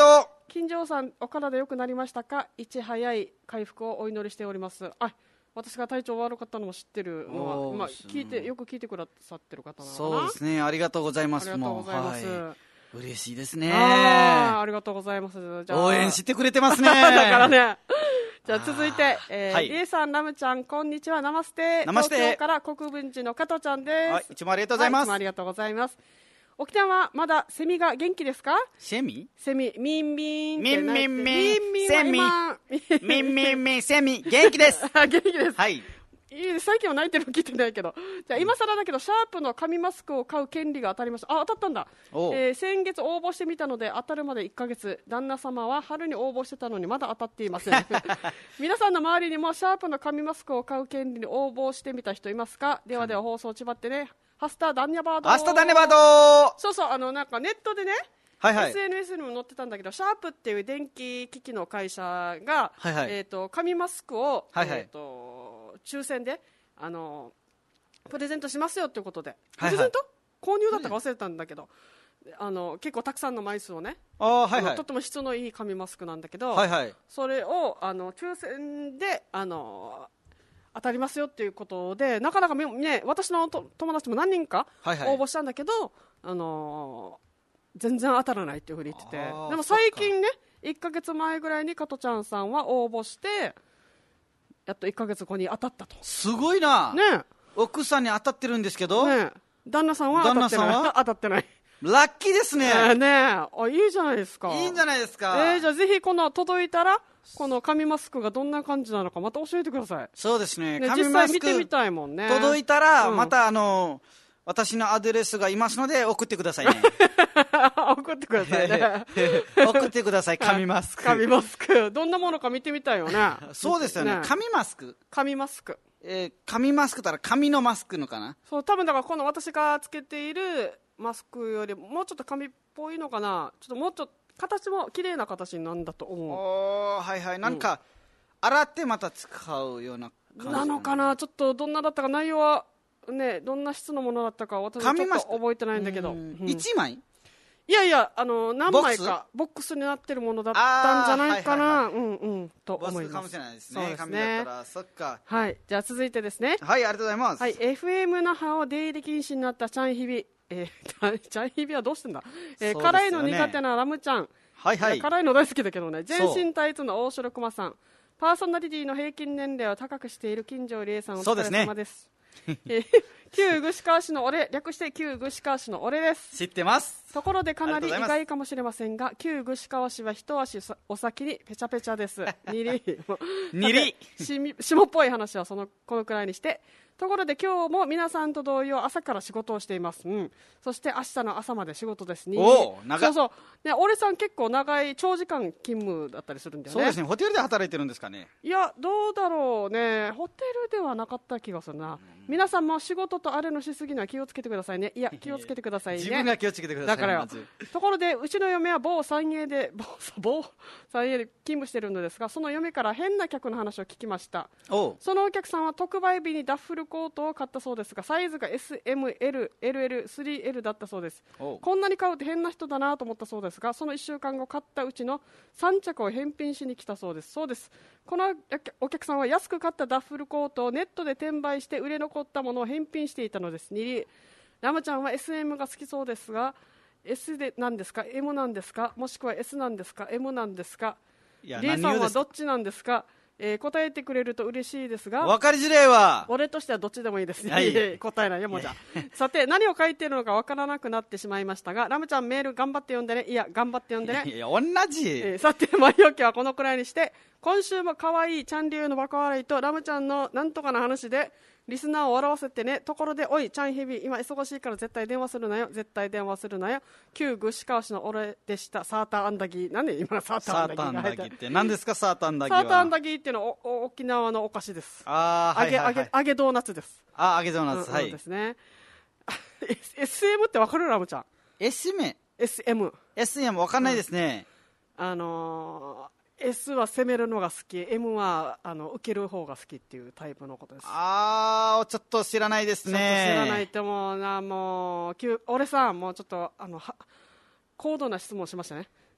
金城さんお体良くなりましたか。いち早い回復をお祈りしております。あ、私が体調悪かったのも知ってるのは、まあ、聞いてよく聞いてくださってる方なのかな。 そうですね、ありがとうございます。 ありがとうございます、 はい、嬉しいですね。 あありがとうございます。 じゃあ応援してくれてますね。 だからね。じゃあ続いて、えーはい、 リエさん、ラムちゃん、こんにちは、ナマステ。 ナマステ。 東京から国分寺の加藤ちゃんです。 はい、いつもありがとうございます。 はい、いつもありがとうございます。沖縄はまだセミが元気ですか。 セミセミ、ミンミンミンミンミンミンミンセミミンミンミンセミ、元気です。 元気です。 はい。 いい最近は泣いてるの聞いてないけど、じゃあ今更だけどシャープの紙マスクを買う権利が当たりました。あ、当たったんだ、えー、先月応募してみたので当たるまでいっかげつ。旦那様は春に応募してたのにまだ当たっていません皆さんの周りにもシャープの紙マスクを買う権利に応募してみた人いますか。ではでは放送ちばってね。ハスタダンニャバード。 ハスタダンニャバード。 そうそう、あのなんかネットでね、 はいはい、 エスエヌエス にも載ってたんだけど、シャープっていう電気機器の会社が、はいはい、えーと、紙マスクを、はいはい、えーと、抽選であのプレゼントしますよということで、プレゼント、はいはい、購入だったか忘れたんだけど、あの結構たくさんの枚数をね、あ、はいはい、とっても質のいい紙マスクなんだけど、はいはい、それをあの抽選であの当たりますよっていうことで、なかなか、ね、私のと友達も何人か応募したんだけど、はいはい、あの全然当たらないっていうふうに言ってて、でも最近ね、いっかげつまえぐらいに加トちゃんさんは応募してやっといっかげつごに当たったと。 すごいな、ね、奥さんに当たってるんですけど、ね、 旦那さんは当たってない。当たってない。 ラッキーですね。 えー、ねあ、いいじゃないですか。 いいんじゃないですか。 えー、じゃあぜひこの届いたらこの紙マスクがどんな感じなのかまた教えてください。 そうですね、 ね、実際見てみたいもんね。 届いたらまた、うん、あの私のアドレスがいますので送ってくださいね送ってくださいね送ってください、紙マスク。 紙マスクどんなものか見てみたいよねそうですよね、紙マスク。 紙マスク、 えー、紙マスクたら紙のマスクのかな。 そう、多分だからこの私がつけているマスクよりもうちょっと紙っぽいのかな。ちょっともうちょっと形も綺麗な形なんだと思う。 おー、はいはい、なんか、うん、洗ってまた使うような感じなのかな。ちょっとどんなだったか、内容はね、どんな質のものだったか私はちょっと覚えてないんだけど、うん、 いちまい、 いやいや、あの何枚かボックスになってるものだったんじゃないかな、はいはいはい、うんうんと思います。 ボックスかもしれないですね。そうですね、紙だったら。そっか。 はい、じゃあ続いてですね。 はい、ありがとうございます。 はい、エフエム 那覇を出入り禁止になったチャンヒビ、えー、チャンヒビはどうしてんだ、えーね、辛いの苦手なラムちゃん、はいはい、辛いの大好きだけどね。全身タイツの大城熊さん、パーソナリティの平均年齢を高くしている金城理恵さん、お疲れ様です。えー、旧具志川市の俺、略して旧具志川市の俺です。 知ってます。 ところでかなり意外かもしれませんが、旧具志川市は一足お先にペチャペチャです。にりにり下っぽい話はそのこのくらいにして、ところで今日も皆さんと同様朝から仕事をしています、うん、そして明日の朝まで仕事です。におー、長そうそう、ね、俺さん結構長い長時間勤務だったりするんだよね。 そうですね、ホテルで働いてるんですかね。 いや、どうだろうね、ホテルではなかった気がするな、うん、皆さんも仕事とあれのしすぎには気をつけてくださいね。いや、気をつけてくださいね。 自分が気をつけてください。 だからよ、ところでうちの嫁は某三栄で某某三栄で勤務しているのですが、その嫁から変な客の話を聞きました。そのお客さんは特売日にダッフルコートを買ったそうですが、サイズが エスエムエルエルエルスリーエル だったそうです。こんなに買うって変な人だなと思ったそうですが、そのいっしゅうかんご買ったうちのさん着を返品しに来たそうです。そうです、このお客さんは安く買ったダッフルコートをネットで転売して売れ残ったものを返品していたのです。にりラムちゃんは エスエム が好きそうですが、 S でなんですか エム なんですか、もしくは エス なんですか エム なんですか。リエさんはどっちなんですか。えー、答えてくれると嬉しいですが、 分かりづらいわ。 俺としてはどっちでもいいですね、はい、答えないよもうじゃさて、何を書いているのか分からなくなってしまいましたが、ラムちゃんメール頑張って読んでね。いや、頑張って読んでね。 いや、同じ、 えー、さて、前置きはこのくらいにして、今週も可愛いちゃん流のバカ笑いとラムちゃんのなんとかな話でリスナーを笑わせてね。ところで、おいちゃんヘビ、今忙しいから絶対電話するなよ、絶対電話するなよ。旧具志川市の俺でした。サーターアンダギー。なんで今サーターアンダギーが入ってる。 サーターアンダギーって何ですか。サーターアンダギーはサーターアンダギーっていうのはおお沖縄のお菓子です。 あー、はいはいはい、 揚げ揚げ揚げドーナツです。 あー、揚げドーナツ、うん、はい、 そうですねエスエム って分かるラムちゃん。 エスエムエスエムエスエム 分かんないですね、 うん、あのーS は攻めるのが好き、 M はあの受ける方が好きっていうタイプのことです。 あー、ちょっと知らないですね。ちょっと知らないってもうな、もう俺さんもうちょっとあのは高度な質問しましたね。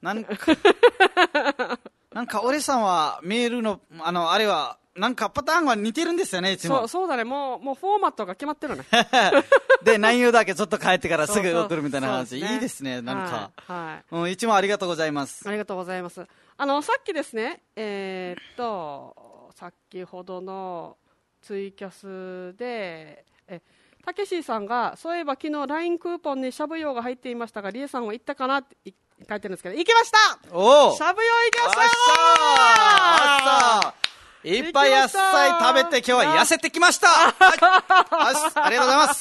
なんかなんか俺さんはメールのあのあれはなんかパターンは似てるんですよね、いつも。 そう、そうだね。もう、もうフォーマットが決まってるね。 で、内容だけちょっと変えてからすぐ送るみたいな話。 そうそうそうですねいいですね、なんか。 はい。はい、 うん、いつもありがとうございます。 ありがとうございます。あの、さっきですね、えー、っと、先ほどのツイキャスで、え、たけしさんが、そういえば昨日 ライン クーポンにしゃぶ用が入っていましたが、りえさんは行ったかなって書いてるんですけど、行きました。 おしゃぶ用行きましたー。いっぱい野菜食べて今日は痩せてきました。はい、ありがとうございます。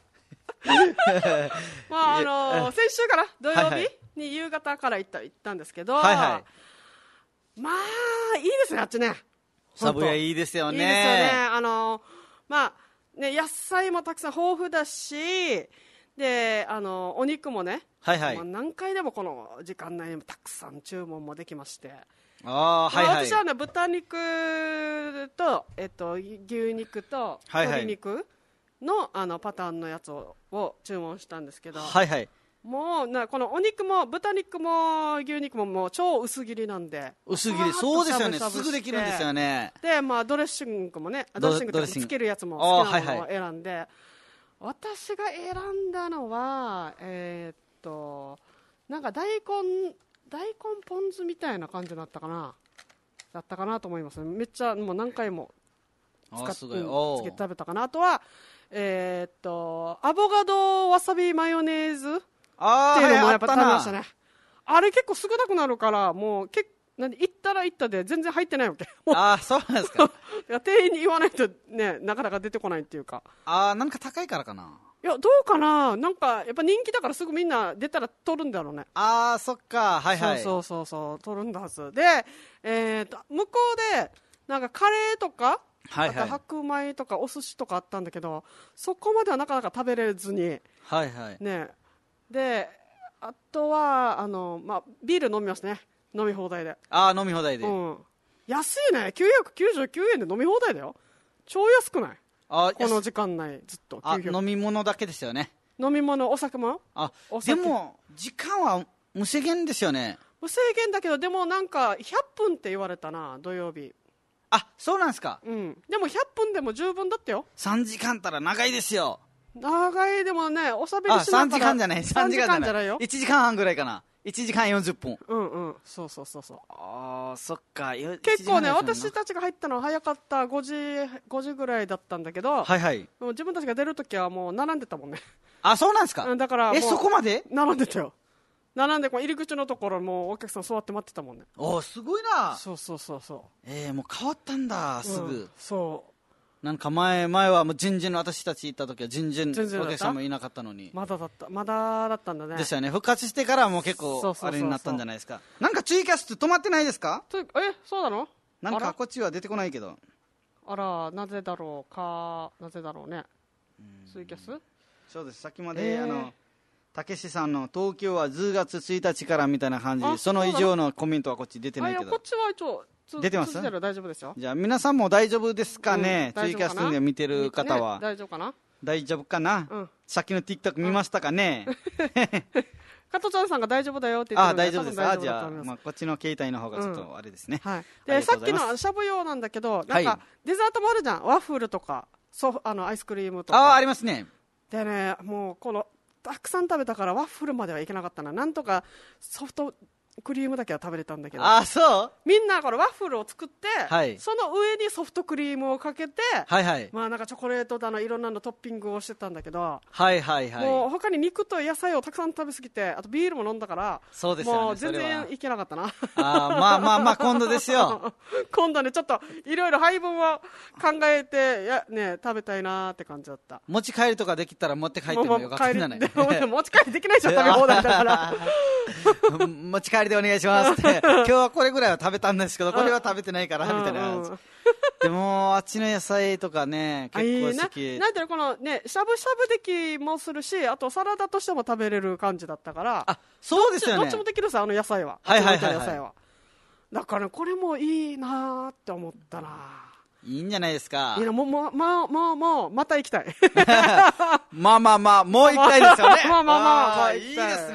まああのー、先週から土曜日、はいはい、に夕方から行った行ったんですけど、はいはい、まあいいですね、あっちね。 しゃぶ屋いいですよね。 いいですよね。あのー、まあね、野菜もたくさん豊富だし、であのー、お肉もね、はいはい、まあ、何回でもこの時間内にたくさん注文もできまして。 あ、はいはい、 私は、ね、豚肉と、えっと、牛肉と鶏肉 の,、はいはい、あのパターンのやつ を, を注文したんですけど、はいはい、もうなこのお肉も豚肉も牛肉ももう超薄切りなんで、 薄切り、そうですよね、すぐできるんですよね。 で、まあ、ドレッシングもね、ドレッシングとつけるやつも好きなものを選んで、はいはい、私が選んだのはえー、っとなんか大根大根ポン酢みたいな感じだったかなだったかなと思います。めっちゃもう何回も使ってつけて食べたかな。あとはえー、っとアボカドわさびマヨネーズっていうのもやっぱ食べましたね。 あ, あれ結構少なくなるからもうけ何行ったら行ったで全然入ってないわけ。 ああ、そうなんですか。 店員に言わないとね、なかなか出てこないっていうか。 ああ、なんか高いからかな。 いや、どうかな、なんかやっぱ人気だからすぐみんな出たら取るんだろうね。 ああ、そっか、はいはい。 そうそうそうそう、取るんだはずで、えー、と向こうでなんかカレーとか、はいはい、あと白米とかお寿司とかあったんだけど、そこまではなかなか食べれずに、はいはいね、であとはあの、まあ、ビール飲みますね、飲み放題で。 ああ、飲み放題で、うん、 安いね、きゅうひゃくきゅうじゅうきゅうえんで飲み放題だよ。超安くない？あ、この時間内ずっとあ飲み物だけですよね。 飲み物、お酒も。あ、 でも時間は無制限ですよね。 無制限だけど、でもなんかひゃっぷんって言われたな、土曜日。 あ、そうなんですか。 うん、でもひゃっぷんでも十分だったよ。 さんじかんたら長いですよ。 長い。でもね、おしゃべりしながら。あ、 さんじかんじゃない、さんじかんじゃないよ。いちじかんはんぐらいかな。いちじかんよんじゅっぷん。うんうん、そうそうそうそう。ああ、そっか。 結構ね、私たちが入ったのは早かった。ごじぐらいだったんだけど、はいはい、自分たちが出るときはもう並んでたもんね。 あ、そうなんですか。 だからえ、そこまで並んでたよ。並んでこう入り口のところもうお客さん座って待ってたもんね。 おー、すごいな。 そうそうそうそう。 えー、もう変わったんだ、すぐ。うん、 そう。 なんか前前はもう全然私たち行った時は全然お客さんもいなかったのに。 まだだったまだだったんだね。 ですよね。復活してからはもう結構あれになったんじゃないですか。なんかツイキャス止まってないですか？ え、そうなの？ なんかこっちは出てこないけど。 あら、なぜだろうか、なぜだろうね。ツイキャス？ そうです。さっきまで、えー、あのたけしさんの東京はじゅうがつついたちからみたいな感じで、その以上のコメントはこっち出てないけど。 こっちは一応出てます？ 大丈夫ですよ。 じゃあ皆さんも大丈夫ですかね、うん、ツイキャスで見てる方は、 ね、大丈夫かな大丈夫かな、うん、さっきの TikTok 見ましたかね、 加藤ちゃんさんが大丈夫だよって言ってるので、 あ、大丈夫です。あ、じゃあ、まあ、こっちの携帯の方がちょっとあれですね、 うん、はい、でさっきのしゃぶ用なんだけど、なんかデザートもあるじゃん、ワッフルとかソあのアイスクリームとか。 ああ、ありますね。 でね、もうこのたくさん食べたからワッフルまではいけなかったな。なんとかソフトクリームだけは食べれたんだけど。 あ、そう。 みんなこれワッフルを作って、はい、その上にソフトクリームをかけて、はいはい、まあなんかチョコレートだのいろんなのトッピングをしてたんだけど、はいはいはい、もう他に肉と野菜をたくさん食べ過ぎて、あとビールも飲んだから、そうですよね、もう全然いけなかったな。 あ、まあまあまあ今度ですよ。 今度ね、ちょっといろいろ配分を考えてや、ね、食べたいなって感じだった。 持ち帰りとかできたら持って帰ってもよかったんじゃない？ 持ち帰りできないじゃん、食べ放題だから持ち帰りでお願いしますって今日はこれぐらいは食べたんですけどこれは食べてないからみたいな感じ。でもあっちの野菜とかね結構好き。 なんていうの、このね、しゃぶしゃぶできもするし、あとサラダとしても食べれる感じだったから。あ、 そうですよね。 どっちもできるさ、あの野菜は。はいはいはい、はい、だからこれもいいなって思ったな。 いいんじゃないですか。 いいな、もうもうもうもうもうまた行きたい。 まあまあまあもう一回ですよね。 まあまあまあまあいいですね。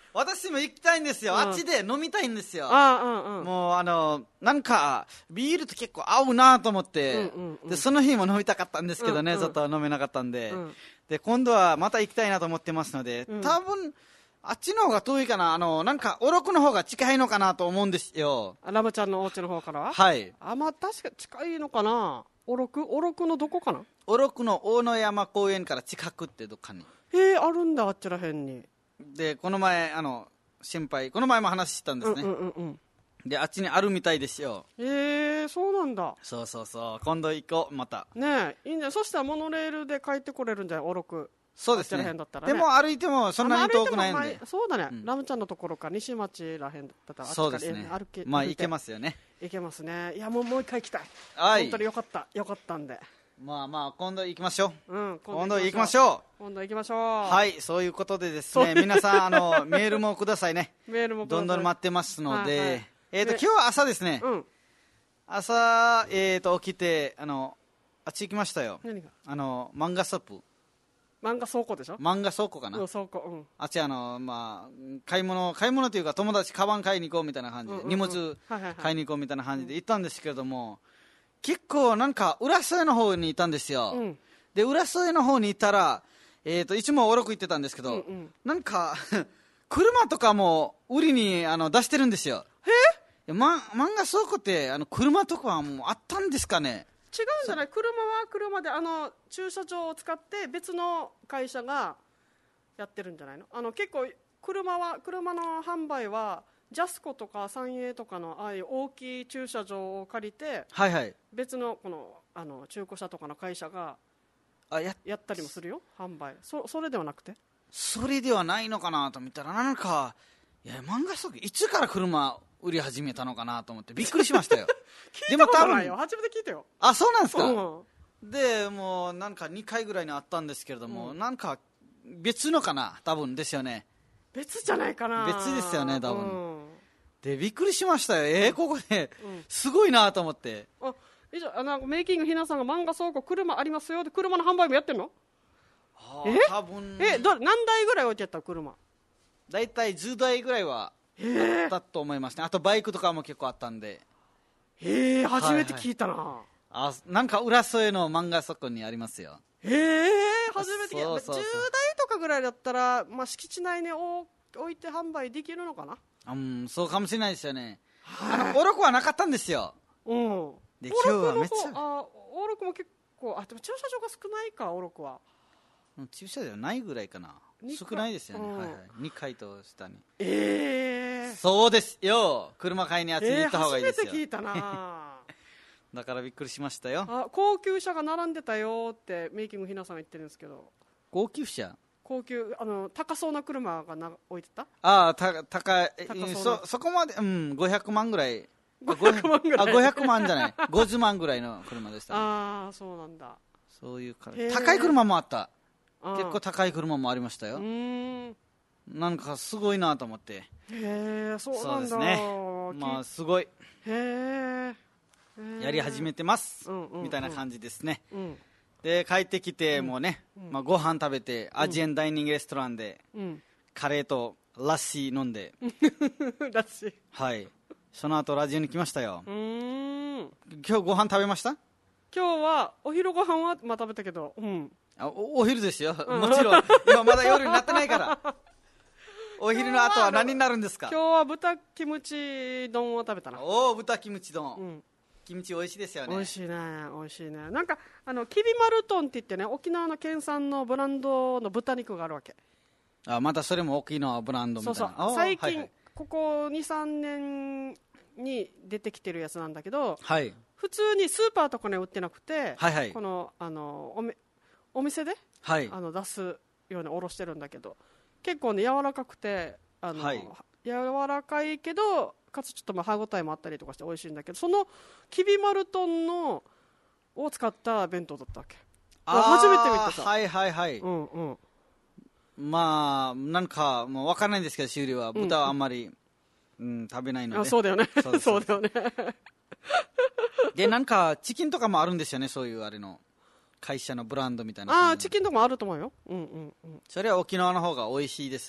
私も行きたいんですよ、うん、あっちで飲みたいんですよ。 あ、うんうん、 もうあのなんかビールと結構合うなと思って、うんうんうん、でその日も飲みたかったんですけどね、うんうん、ずっと飲めなかったんで、うん、で今度はまた行きたいなと思ってますので、うん、多分あっちの方が遠いかな、あのなんかオロクの方が近いのかなと思うんですよ。 ラムちゃんのお家の方からは、 はい、 あ、まあ確か近いのかな。オロクオロクのどこかな。 オロクの大野山公園から近くってどっかに、 へえ、あるんだ、あっちらへんに。 でこの前あの心配この前も話したんですね、 うんうんうん、 であっちにあるみたいですよ。 へえ、そうなんだ。 そうそうそう、今度行こう、またねえ、いいんじゃない。そしたらモノレールで帰ってこれるんじゃない、オロク。 そうですね、 あっちらへんだったらね、でも歩いてもそんなに遠くないんで、 まあ、そうだね、うん、ラムちゃんのところか西町らへんだったら、 そうですね、歩けまあ行けますよね。 行けますね。いや、もうもう一回行きたい、 はい、 本当によかったよかったんで、 まあまあ今度行きましょう、うん、今度行きましょう今度行きましょう。 はい、そういうことでですね、皆さんあのメールもくださいね。 メールもください、 どんどん待ってますので、はいはい、えーと、 ね、 今日は朝ですね、 うん、 朝、えーと起きてあのあっち行きましたよ。 何が？ あの漫画ショップ、 漫画倉庫でしょ。 漫画倉庫かな、 うん、倉庫、うん、 あっちあの、まあ、買い物買い物というか友達カバン買いに行こうみたいな感じで、うんうんうん、荷物買いに行こうみたいな感じで行ったんですけれども、うん、結構なんか浦添の方にいたんですよ、うん、で浦添の方に行ったら、えー、といつもおろく行ってたんですけど、うんうん、なんか車とかも売りにあの出してるんですよ。 へ、 ま、漫画倉庫ってあの車とかはもうあったんですかね。 違うんじゃない。車は車であの駐車場を使って別の会社がやってるんじゃないの。あの結構車は車の販売はジャスコとか三栄とかのああいう大きい駐車場を借りて、 はいはい、 別のこのあの中古車とかの会社があ や, やったりもするよ、販売。 そ, それではなくてそれではないのかなと見たら、なんかいや漫画倉庫いつから車売り始めたのかなと思ってびっくりしましたよ。 聞いたことないよ、初めて聞いたよ。 あ、そうなんですか、 うん、 でもうなんかにかいぐらいにあったんですけれども、うん、なんか別のかな多分ですよね。 別じゃないかな。 別ですよね多分、 うん、 でびっくりしましたよ。えー、ここですごいなと思って、 うん、あ、以上、あのメイキングひなさんが漫画倉庫車ありますよで車の販売もやってるの。 はあ、 え多分えど何台ぐらい置いてあった車。 だいたいじゅうだいぐらいはあったと思いますね。あとバイクとかも結構あったんで。 へえ、初めて聞いたな、はいはい、 あ、なんか浦添の漫画倉庫にありますよ。 へえ、初めて聞いた。そうそうそう、じゅうだいとかぐらいだったら、まあ、敷地内に置いて販売できるのかな。 うん、そうかもしれないですよね。あのオロクはなかったんですよ。 うん、 で今日はめっちゃあオロクも結構、あでも駐車場が少ないか。オロクは駐車場ないぐらいかな。少ないですよね、うん、はいはい、にかいと下に。 えー、 そうですよ、車買いにあっちに行った方がいいですよ、 えー、初めて聞いたなだからびっくりしましたよ。 あ、高級車が並んでたよってメイキングひなさんが言ってるんですけど。 高級車、 高級、あの高そうな車がな置いてた。 ああ、た高い、そそこまで、うん、ごひゃくまんぐらい。ごひゃくまんぐらい。あ、ごひゃくまんじゃない、ごじゅうまんぐらいの車でした、ね、 ああ、そうなんだ。 そういうから高い車もあった。結構高い車もありましたよ。うーん、 なんかすごいなと思って。 へえ、そうなんだ。 そうですね、まあすごい。 へえ、 やり始めてます、 うんうんうん、 みたいな感じですね、 うん、 で帰ってきてもうね、うん、まあ、ご飯食べてアジアンダイニングレストランで、うん、カレーとラッシー飲んでラッシー、 はい、その後ラジオに来ましたよ。 うーん、 今日ご飯食べました？ 今日はお昼ご飯はまあ食べたけど、うん、 あ お, お昼ですよ、うん、もちろん今まだ夜になってないからお昼の後は何になるんですか？ 今日は豚キムチ丼を食べたな。 おお、豚キムチ丼、うん、キムチ美味しいですよね。 美味しいね、美味しいね。なんかあのきび丸豚って言ってね、沖縄の県産のブランドの豚肉があるわけ。 あ、またそれも沖縄ブランドみたいな。 そうそう、最近、はいはい、ここ にさんねんに出てきてるやつなんだけど、 はい、 普通にスーパーとかに売ってなくて、 はいはい、 このあの お, めお店で、 はい、 あの出すようにおろしてるんだけど、結構ね柔らかくて、あの、はい、柔らかいけどかつちょっとまあ歯ごたえもあったりとかして美味しいんだけど、そのきび丸豚のを使った弁当だったわけ。あ、初めて見たさ。 はいはいはい、 うんうん、 まあなんかもう分からないんですけど、修理は豚はあんまり、うんうん、食べないので。 あ、そうだよねそうだよねでなんかチキンとかもあるんですよね、そういうあれの会社のブランドみたいな。 あ、チキンとかもあると思うよ、うんうんうん、 それは沖縄の方が美味しいですね。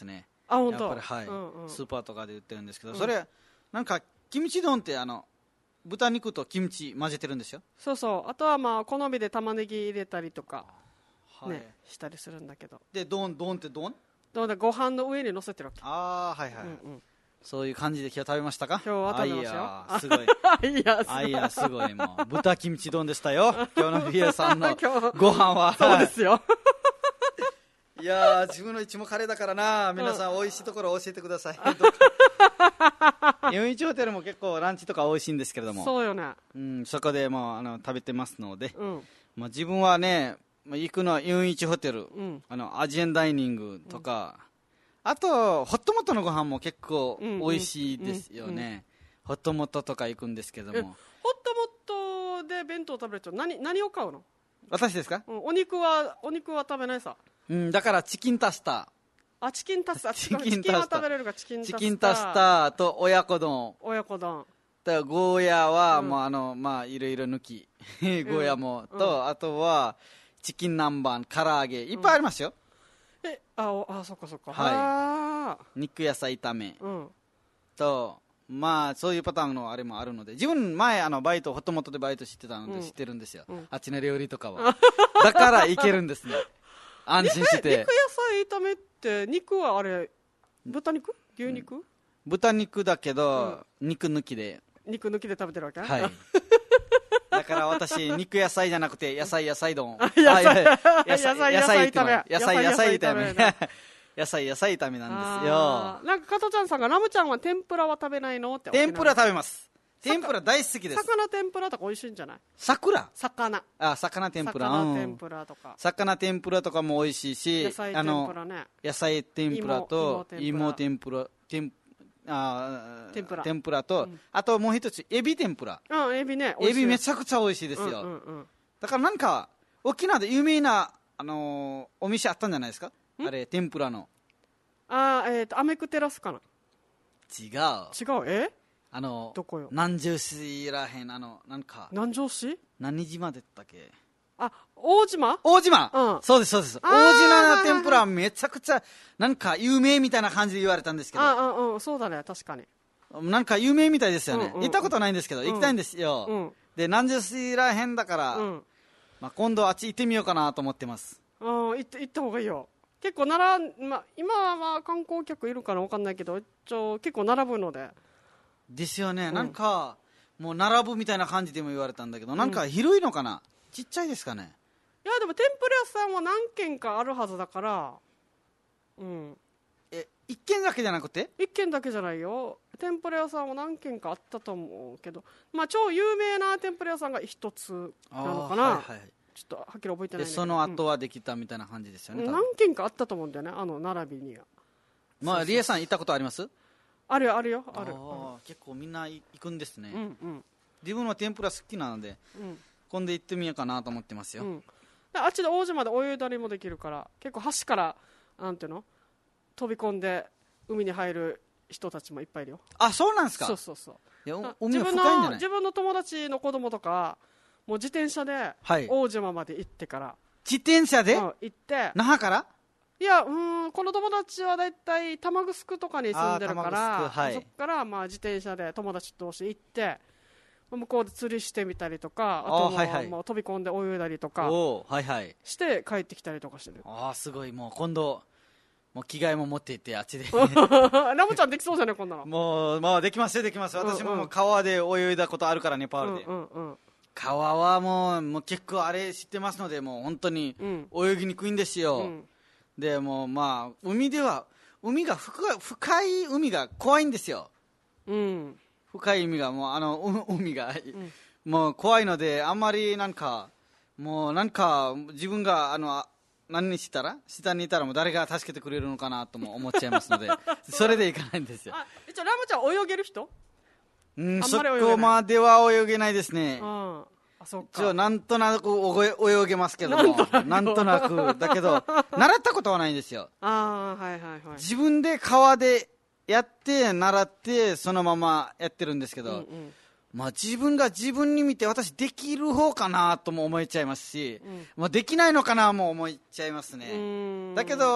あ、本当。 やっぱり、はい、 うんうん、 スーパーとかで売ってるんですけど、 うん、 それなんかキムチ丼ってあの豚肉とキムチ混ぜてるんですよ。 そうそう。あとはまあ好みで玉ねぎ入れたりとか、 はい、 ね、したりするんだけど。 で丼丼って丼どうだ、ご飯の上に乗せてるわけ。 ああ、はいはい、 うんうん、 そういう感じで今日食べましたか。 今日は食べましたよ。 あいやすごいいやすごい、 あいやすごい、もう豚キムチ丼でしたよ今日のビエさんのご飯は。 そうですよいやー、自分の一もカレーだからな。皆さん美味しいところ教えてくださいユンイチホテルも結構ランチとか美味しいんですけれども、 そうよね、 うん、そこでもうあの食べてますので、 うん、 まあ、自分はね、まあ、行くのはユンイチホテル、 うん、 あのアジアンダイニングとか、うん、あとホットモットのご飯も結構美味しいですよね、うんうんうん、ホットモットとか行くんですけども。ホットモットで弁当食べると 何, 何を買うの？ 私ですか、 うん、お肉はお肉は食べないさ、 うん、だからチキンタスター。 あ、チキンタスター。 チキンタスター。 チキンは食べれるか、チキンタスター。 チキンタスターと親子丼。 親子丼。 だからゴーヤは、うん、もうあの、まあ、いろいろ抜き。ゴーヤも、うん、と、あとは、チキン南蛮、唐揚げ、いっぱいありますよ。 うん、え、あ、あ、そっかそっか。 はい。肉野菜炒め。 うん。 と、まあ、そういうパターンのあれもあるので、自分前、あの、バイト、ホットモットでバイトしてたので知ってるんですよ。うん、あっちの料理とかは。だからいけるんですね。安心して。 肉野菜炒めって肉はあれ豚肉牛肉、うん、 豚肉だけど、うん、肉抜きで肉抜きで食べてるわけ。 はいだから私肉野菜じゃなくて野菜野菜丼野菜野菜野菜炒め野菜野菜炒め野菜野菜炒めなんですよ。 なんか加藤ちゃんさんがラムちゃんは天ぷらは食べないのって。 天ぷら食べます。天ぷら大好きです。 魚天ぷらとか美味しいんじゃない？ 桜魚あ魚天ぷら魚天ぷらとか、 うん、魚天ぷらとかも美味しいし、 野菜天ぷらね、 野菜天ぷらと芋天ぷら天あ天ぷら天ぷらと、うん、あともう一つエビ天ぷら。 うん、エビね、 エビめちゃくちゃ美味しいですよ、うんうんうん、だからなんか沖縄で有名な、あのー、お店あったんじゃないですか、あれ天ぷらの。 あー、えーとアメクテラスかな。 違う違う、えあのどこよ、 南城市らへん、あのなんか南城市何島でったっけ。 あ、大島大島、 うん、 そうですそうです。大島の天ぷらめちゃくちゃなんか有名みたいな感じで言われたんですけど。 ああ、うん、そうだね、確かになんか有名みたいですよね、うんうんうん、行ったことないんですけど、うん、行きたいんですよ、うん、で南城市らへんだから、うん、まあ、今度あっち行ってみようかなと思ってます。 うん、行って、行った方がいいよ。結構並ん、まあ、今は観光客いるかな分かんないけど、一応結構並ぶのでですよね、うん、なんかもう並ぶみたいな感じでも言われたんだけど、なんか広いのかな、ちっちゃいですかね。 いやでも天ぷら屋さんは何軒かあるはずだから、うん、 え一軒だけじゃなくて？ 一軒だけじゃないよ、天ぷら屋さんは何軒かあったと思うけど、まあ超有名な天ぷら屋さんが一つなのかな、はいはい、ちょっとはっきり覚えてないんだけど、 でその後はできたみたいな感じですよね、 うん、何軒かあったと思うんだよね、あの並びには。 まあリエさん行ったことあります？ あるよあるよある。 あ、うん、結構みんな行くんですね、 うんうん、 自分は天ぷら好きなので、うん、今度行ってみようかなと思ってますよ、うん、 あっちで大島で泳いだりもできるから、結構橋からなんていうの飛び込んで海に入る人たちもいっぱいいるよ。 あ、そうなんですか。 そうそうそう、 いや海は深いんじゃない？ 自分の友達の子供とかもう自転車で大島まで行ってから、はい、 自転車で、うん、 行って那覇から。いや、うん、この友達はだいたい玉城とかに住んでるから、はい、そこからまあ自転車で友達同士行って向こうで釣りしてみたりとか、あともう、はいはい、もう飛び込んで泳いだりとかして帰ってきたりとかしてる。 あ、すごい。もう今度もう着替えも持っていってあっちでラムちゃんできそうじゃねこんなの。 もう、まあ、できますよできます。私ももう川で泳いだことあるから、ネパールで、うんうんうん、川はもう、もう結構あれ知ってますので、もう本当に泳ぎにくいんですよ、うん、でもうまあ海では海が深い、深い海が怖いんですよ、うん、深い海がもうあの海が、うん、もう怖いので、あんまりなんかもうなんか自分があの何にしたら下にいたらもう誰が助けてくれるのかなとも思っちゃいますのでそれでいかないんですよ。 あ、一応ラムちゃん泳げる人？ うん、そこまでは泳げないですね。 ああ、そっか。 一応なんとなく泳げますけども、なんとなくだけど習ったことはないんですよ。 あ、はいはいはい、 自分で川でやって習ってそのままやってるんですけど、うんうん、まあ、自分が自分に見て私できる方かなとも思えちゃいますし、うん、まあ、できないのかなも思っちゃいますね。だけど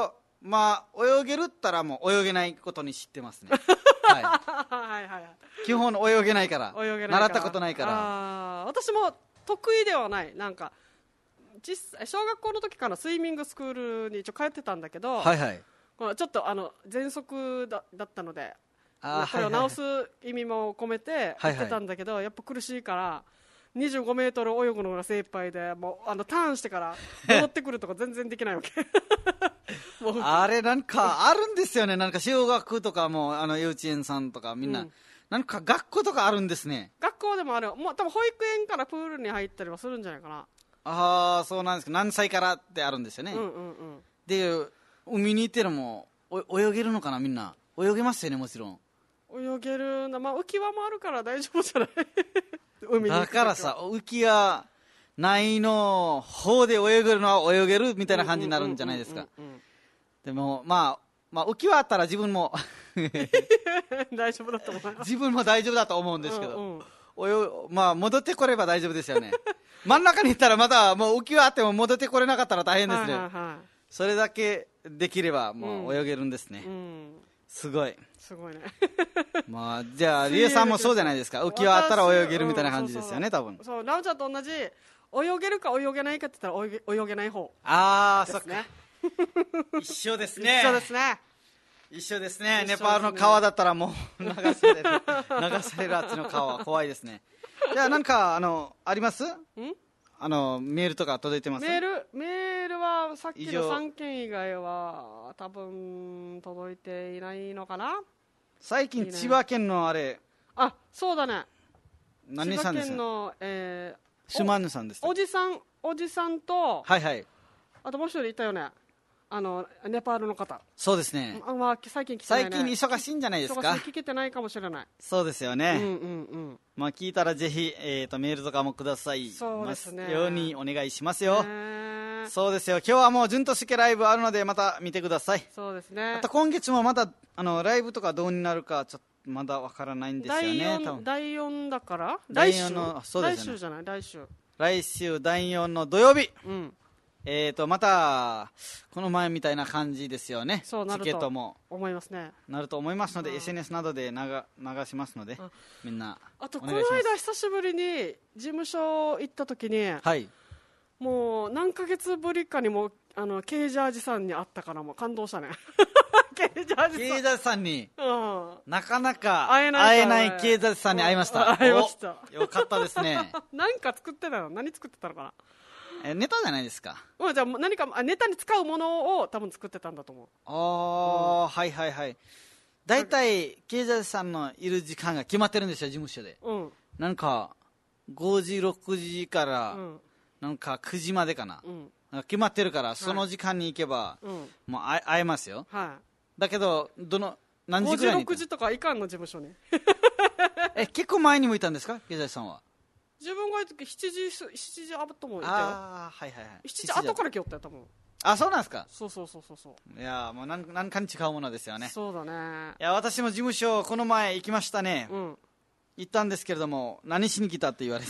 まあ泳げるったらもう泳げないことに知ってますねはい、はいはい、基本泳げないから泳げないから習ったことないから。 あ私も得意ではない。なんか実際小学校の時からスイミングスクールに一応通ってたんだけど、 はいはい、 このちょっとあの喘息 だ, だったのであこれを治す意味も込めてやってたんだけど、はいはい、やっぱ苦しいからにじゅうごメートル泳ぐのが精一杯で、もうあのターンしてから戻ってくるとか全然できないわけもうあれなんかあるんですよね。なんか小学とかもあの幼稚園さんとかみんな、うん、なんか学校とかあるんですね。 学校でもある。もう多分保育園からプールに入ったりはするんじゃないかな。 ああそうなんですけど、何歳からってあるんですよね、うんうんうん、で海に行ってるもお泳げるのかな。みんな泳げますよね。もちろん泳げるな、まあ、浮き輪もあるから大丈夫じゃない海に行く時はだからさ、浮き輪ないの方で泳げるのは泳げるみたいな感じになるんじゃないですか。でも、まあ、まあ浮き輪あったら自分も大丈夫だと思います。 自分も大丈夫だと思うんですけど、うんうん、泳まあ、戻ってこれば大丈夫ですよね真ん中に行ったらまだもう浮き輪あっても戻ってこれなかったら大変ですね、はいはいはい、それだけできればもう泳げるんですね、うんうん、すごいすごいねまあ、じゃあリエさんもそうじゃないですか。浮き輪あったら泳げるみたいな感じですよね、うん、そうそう多分。そうなおちゃんと同じ泳げるか泳げないかって言ったら泳げ、泳げない方。 ああ、そっか一緒ですね。 一緒ですね。 一緒ですね。ネパールの川だったらもう流される流されるあっちの川は怖いですね。じゃあなんかあのあります？ん？あのメールとか届いてます？ メールメールはさっきのさんけん以外は多分届いていないのかな。 最近千葉県のあれ、 あ、そうだね。 何さんですか？ 千葉県の、えー、 シュマンヌさんです。 おじさんおじさんと、 はいはい。 あともう一人いたよね。あのネパールの方。 そうですね。 あ、まあ、最近来てないね。 最近忙しいんじゃないですか。 忙しい、聞けてないかもしれない。 そうですよね。 うんうんうん。 まあ聞いたらぜひ、えー、とメールとかもください。 そうですね。 ようにお願いしますよ。そうですよ。今日はもう順としけライブあるのでまた見てください。 そうですね。 また今月もまたあのライブとかどうになるかちょっとまだわからないんですよね。多分だいよんだからだいよんのそうですね。 来週じゃない来週。 来週だいよんの土曜日。 うん。 えーとまたこの前みたいな感じですよね。 そうなるとチケットも思いますね。 なると思いますので、うん、エスエヌエス などで流流しますので、うん、みんなあとこの間久しぶりに事務所行った時に、 はい、 もう何ヶ月ぶりかにもあのケージャージさんに会ったからもう感動したねケージャージさんケージャージさんに、 うん、 なかなか会えない、会えないケージャージさんに会いました。 会いました。 よかったですね何か作ってたの？何作ってたのかな。 えネタじゃないですか。 うん、じゃあ何かネタに使うものを多分作ってたんだと思う。 ああ、うん、はいはいはい。だいたいケイジャーさんのいる時間が決まってるんですよ、事務所で、うん、なんかごじろくじから、うん、なんかくじまでかな、うん、なんか決まってるから、はい、その時間に行けば、うん、もう会えますよ、はい、だけどどの何時ぐらいにごじろくじとかいかんの事務所にえ結構前にもいたんですか、ケイジャーさんは。 自分がいるときしちじ、しちじあともいたよ。 ああ、はいはいはい。 しちじ後から来よったよ、多分。 あ、そうなんですか。 そうそうそうそうそう。 いやもう何何かに違うものですよね。 そうだね。 いや私も事務所この前行きましたね。うん。行ったんですけれども、何しに来たって言われて。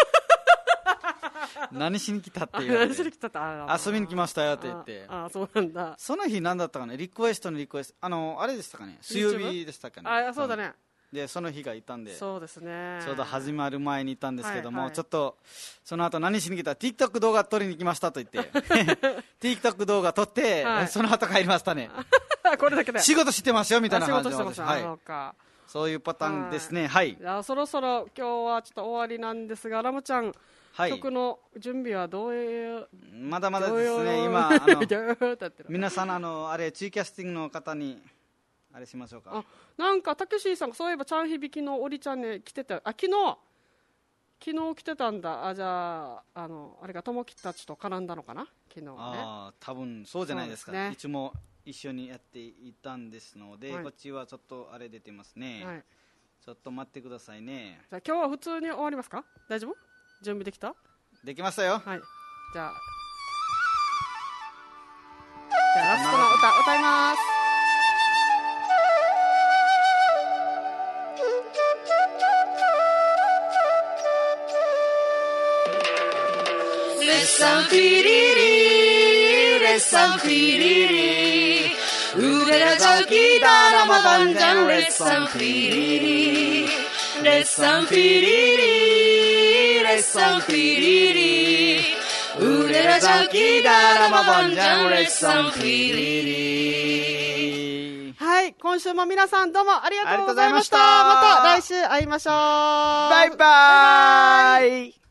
何しに来たって言われて。 何しに来たって、あ遊びに来ましたよって言って。 ああ、そうなんだ。 その日何だったかね、リクエストのリクエスト、あのあれでしたかね、水曜日でしたかね。 あ、そうだね。 でその日がいたんで、 そうですね、 ちょうど始まる前に行ったんですけども、 はいはい、 ちょっとその後何しに来た TikTok 動画撮りに来ましたと言って TikTok 動画撮って、はい、その後帰りましたねこれだけで仕事してますよみたいな感じで、 仕事してます、はい、そうか、 そういうパターンですね。はい、 じゃあそろそろ今日はちょっと終わりなんですが、ラムちゃん、はい、曲の準備はどういう、 まだまだですね。今あの皆さんあのあれツイキャスティングの方にあれしましょうか。 あ、なんかたけしさんがそういえばちゃん響きのおりちゃんね来てた。あ、昨日昨日来てたんだ。あ、じゃああのあれがともきたちと絡んだのかな、昨日ね。 ああ、多分そうじゃないですか。ですね、いつも一緒にやっていたんですので、はい、こっちはちょっとあれ出てますね、はい、ちょっと待ってくださいね。 じゃあ今日は普通に終わりますか。大丈夫？準備できた？ できましたよ。 はい、じゃあじゃあラストの歌歌います。 レッサンフィリリレッサンフィリリウレラジャ聞いたらまたんじゃんレッサンフィリリレッサンフィリリレッサンフィリリウレラジャ聞いたらまたんじゃんレッサンフィリリ。 はい、今週も皆さんどうもありがとうございました。 ありがとうございました。 また来週会いましょう。 バイバーイ。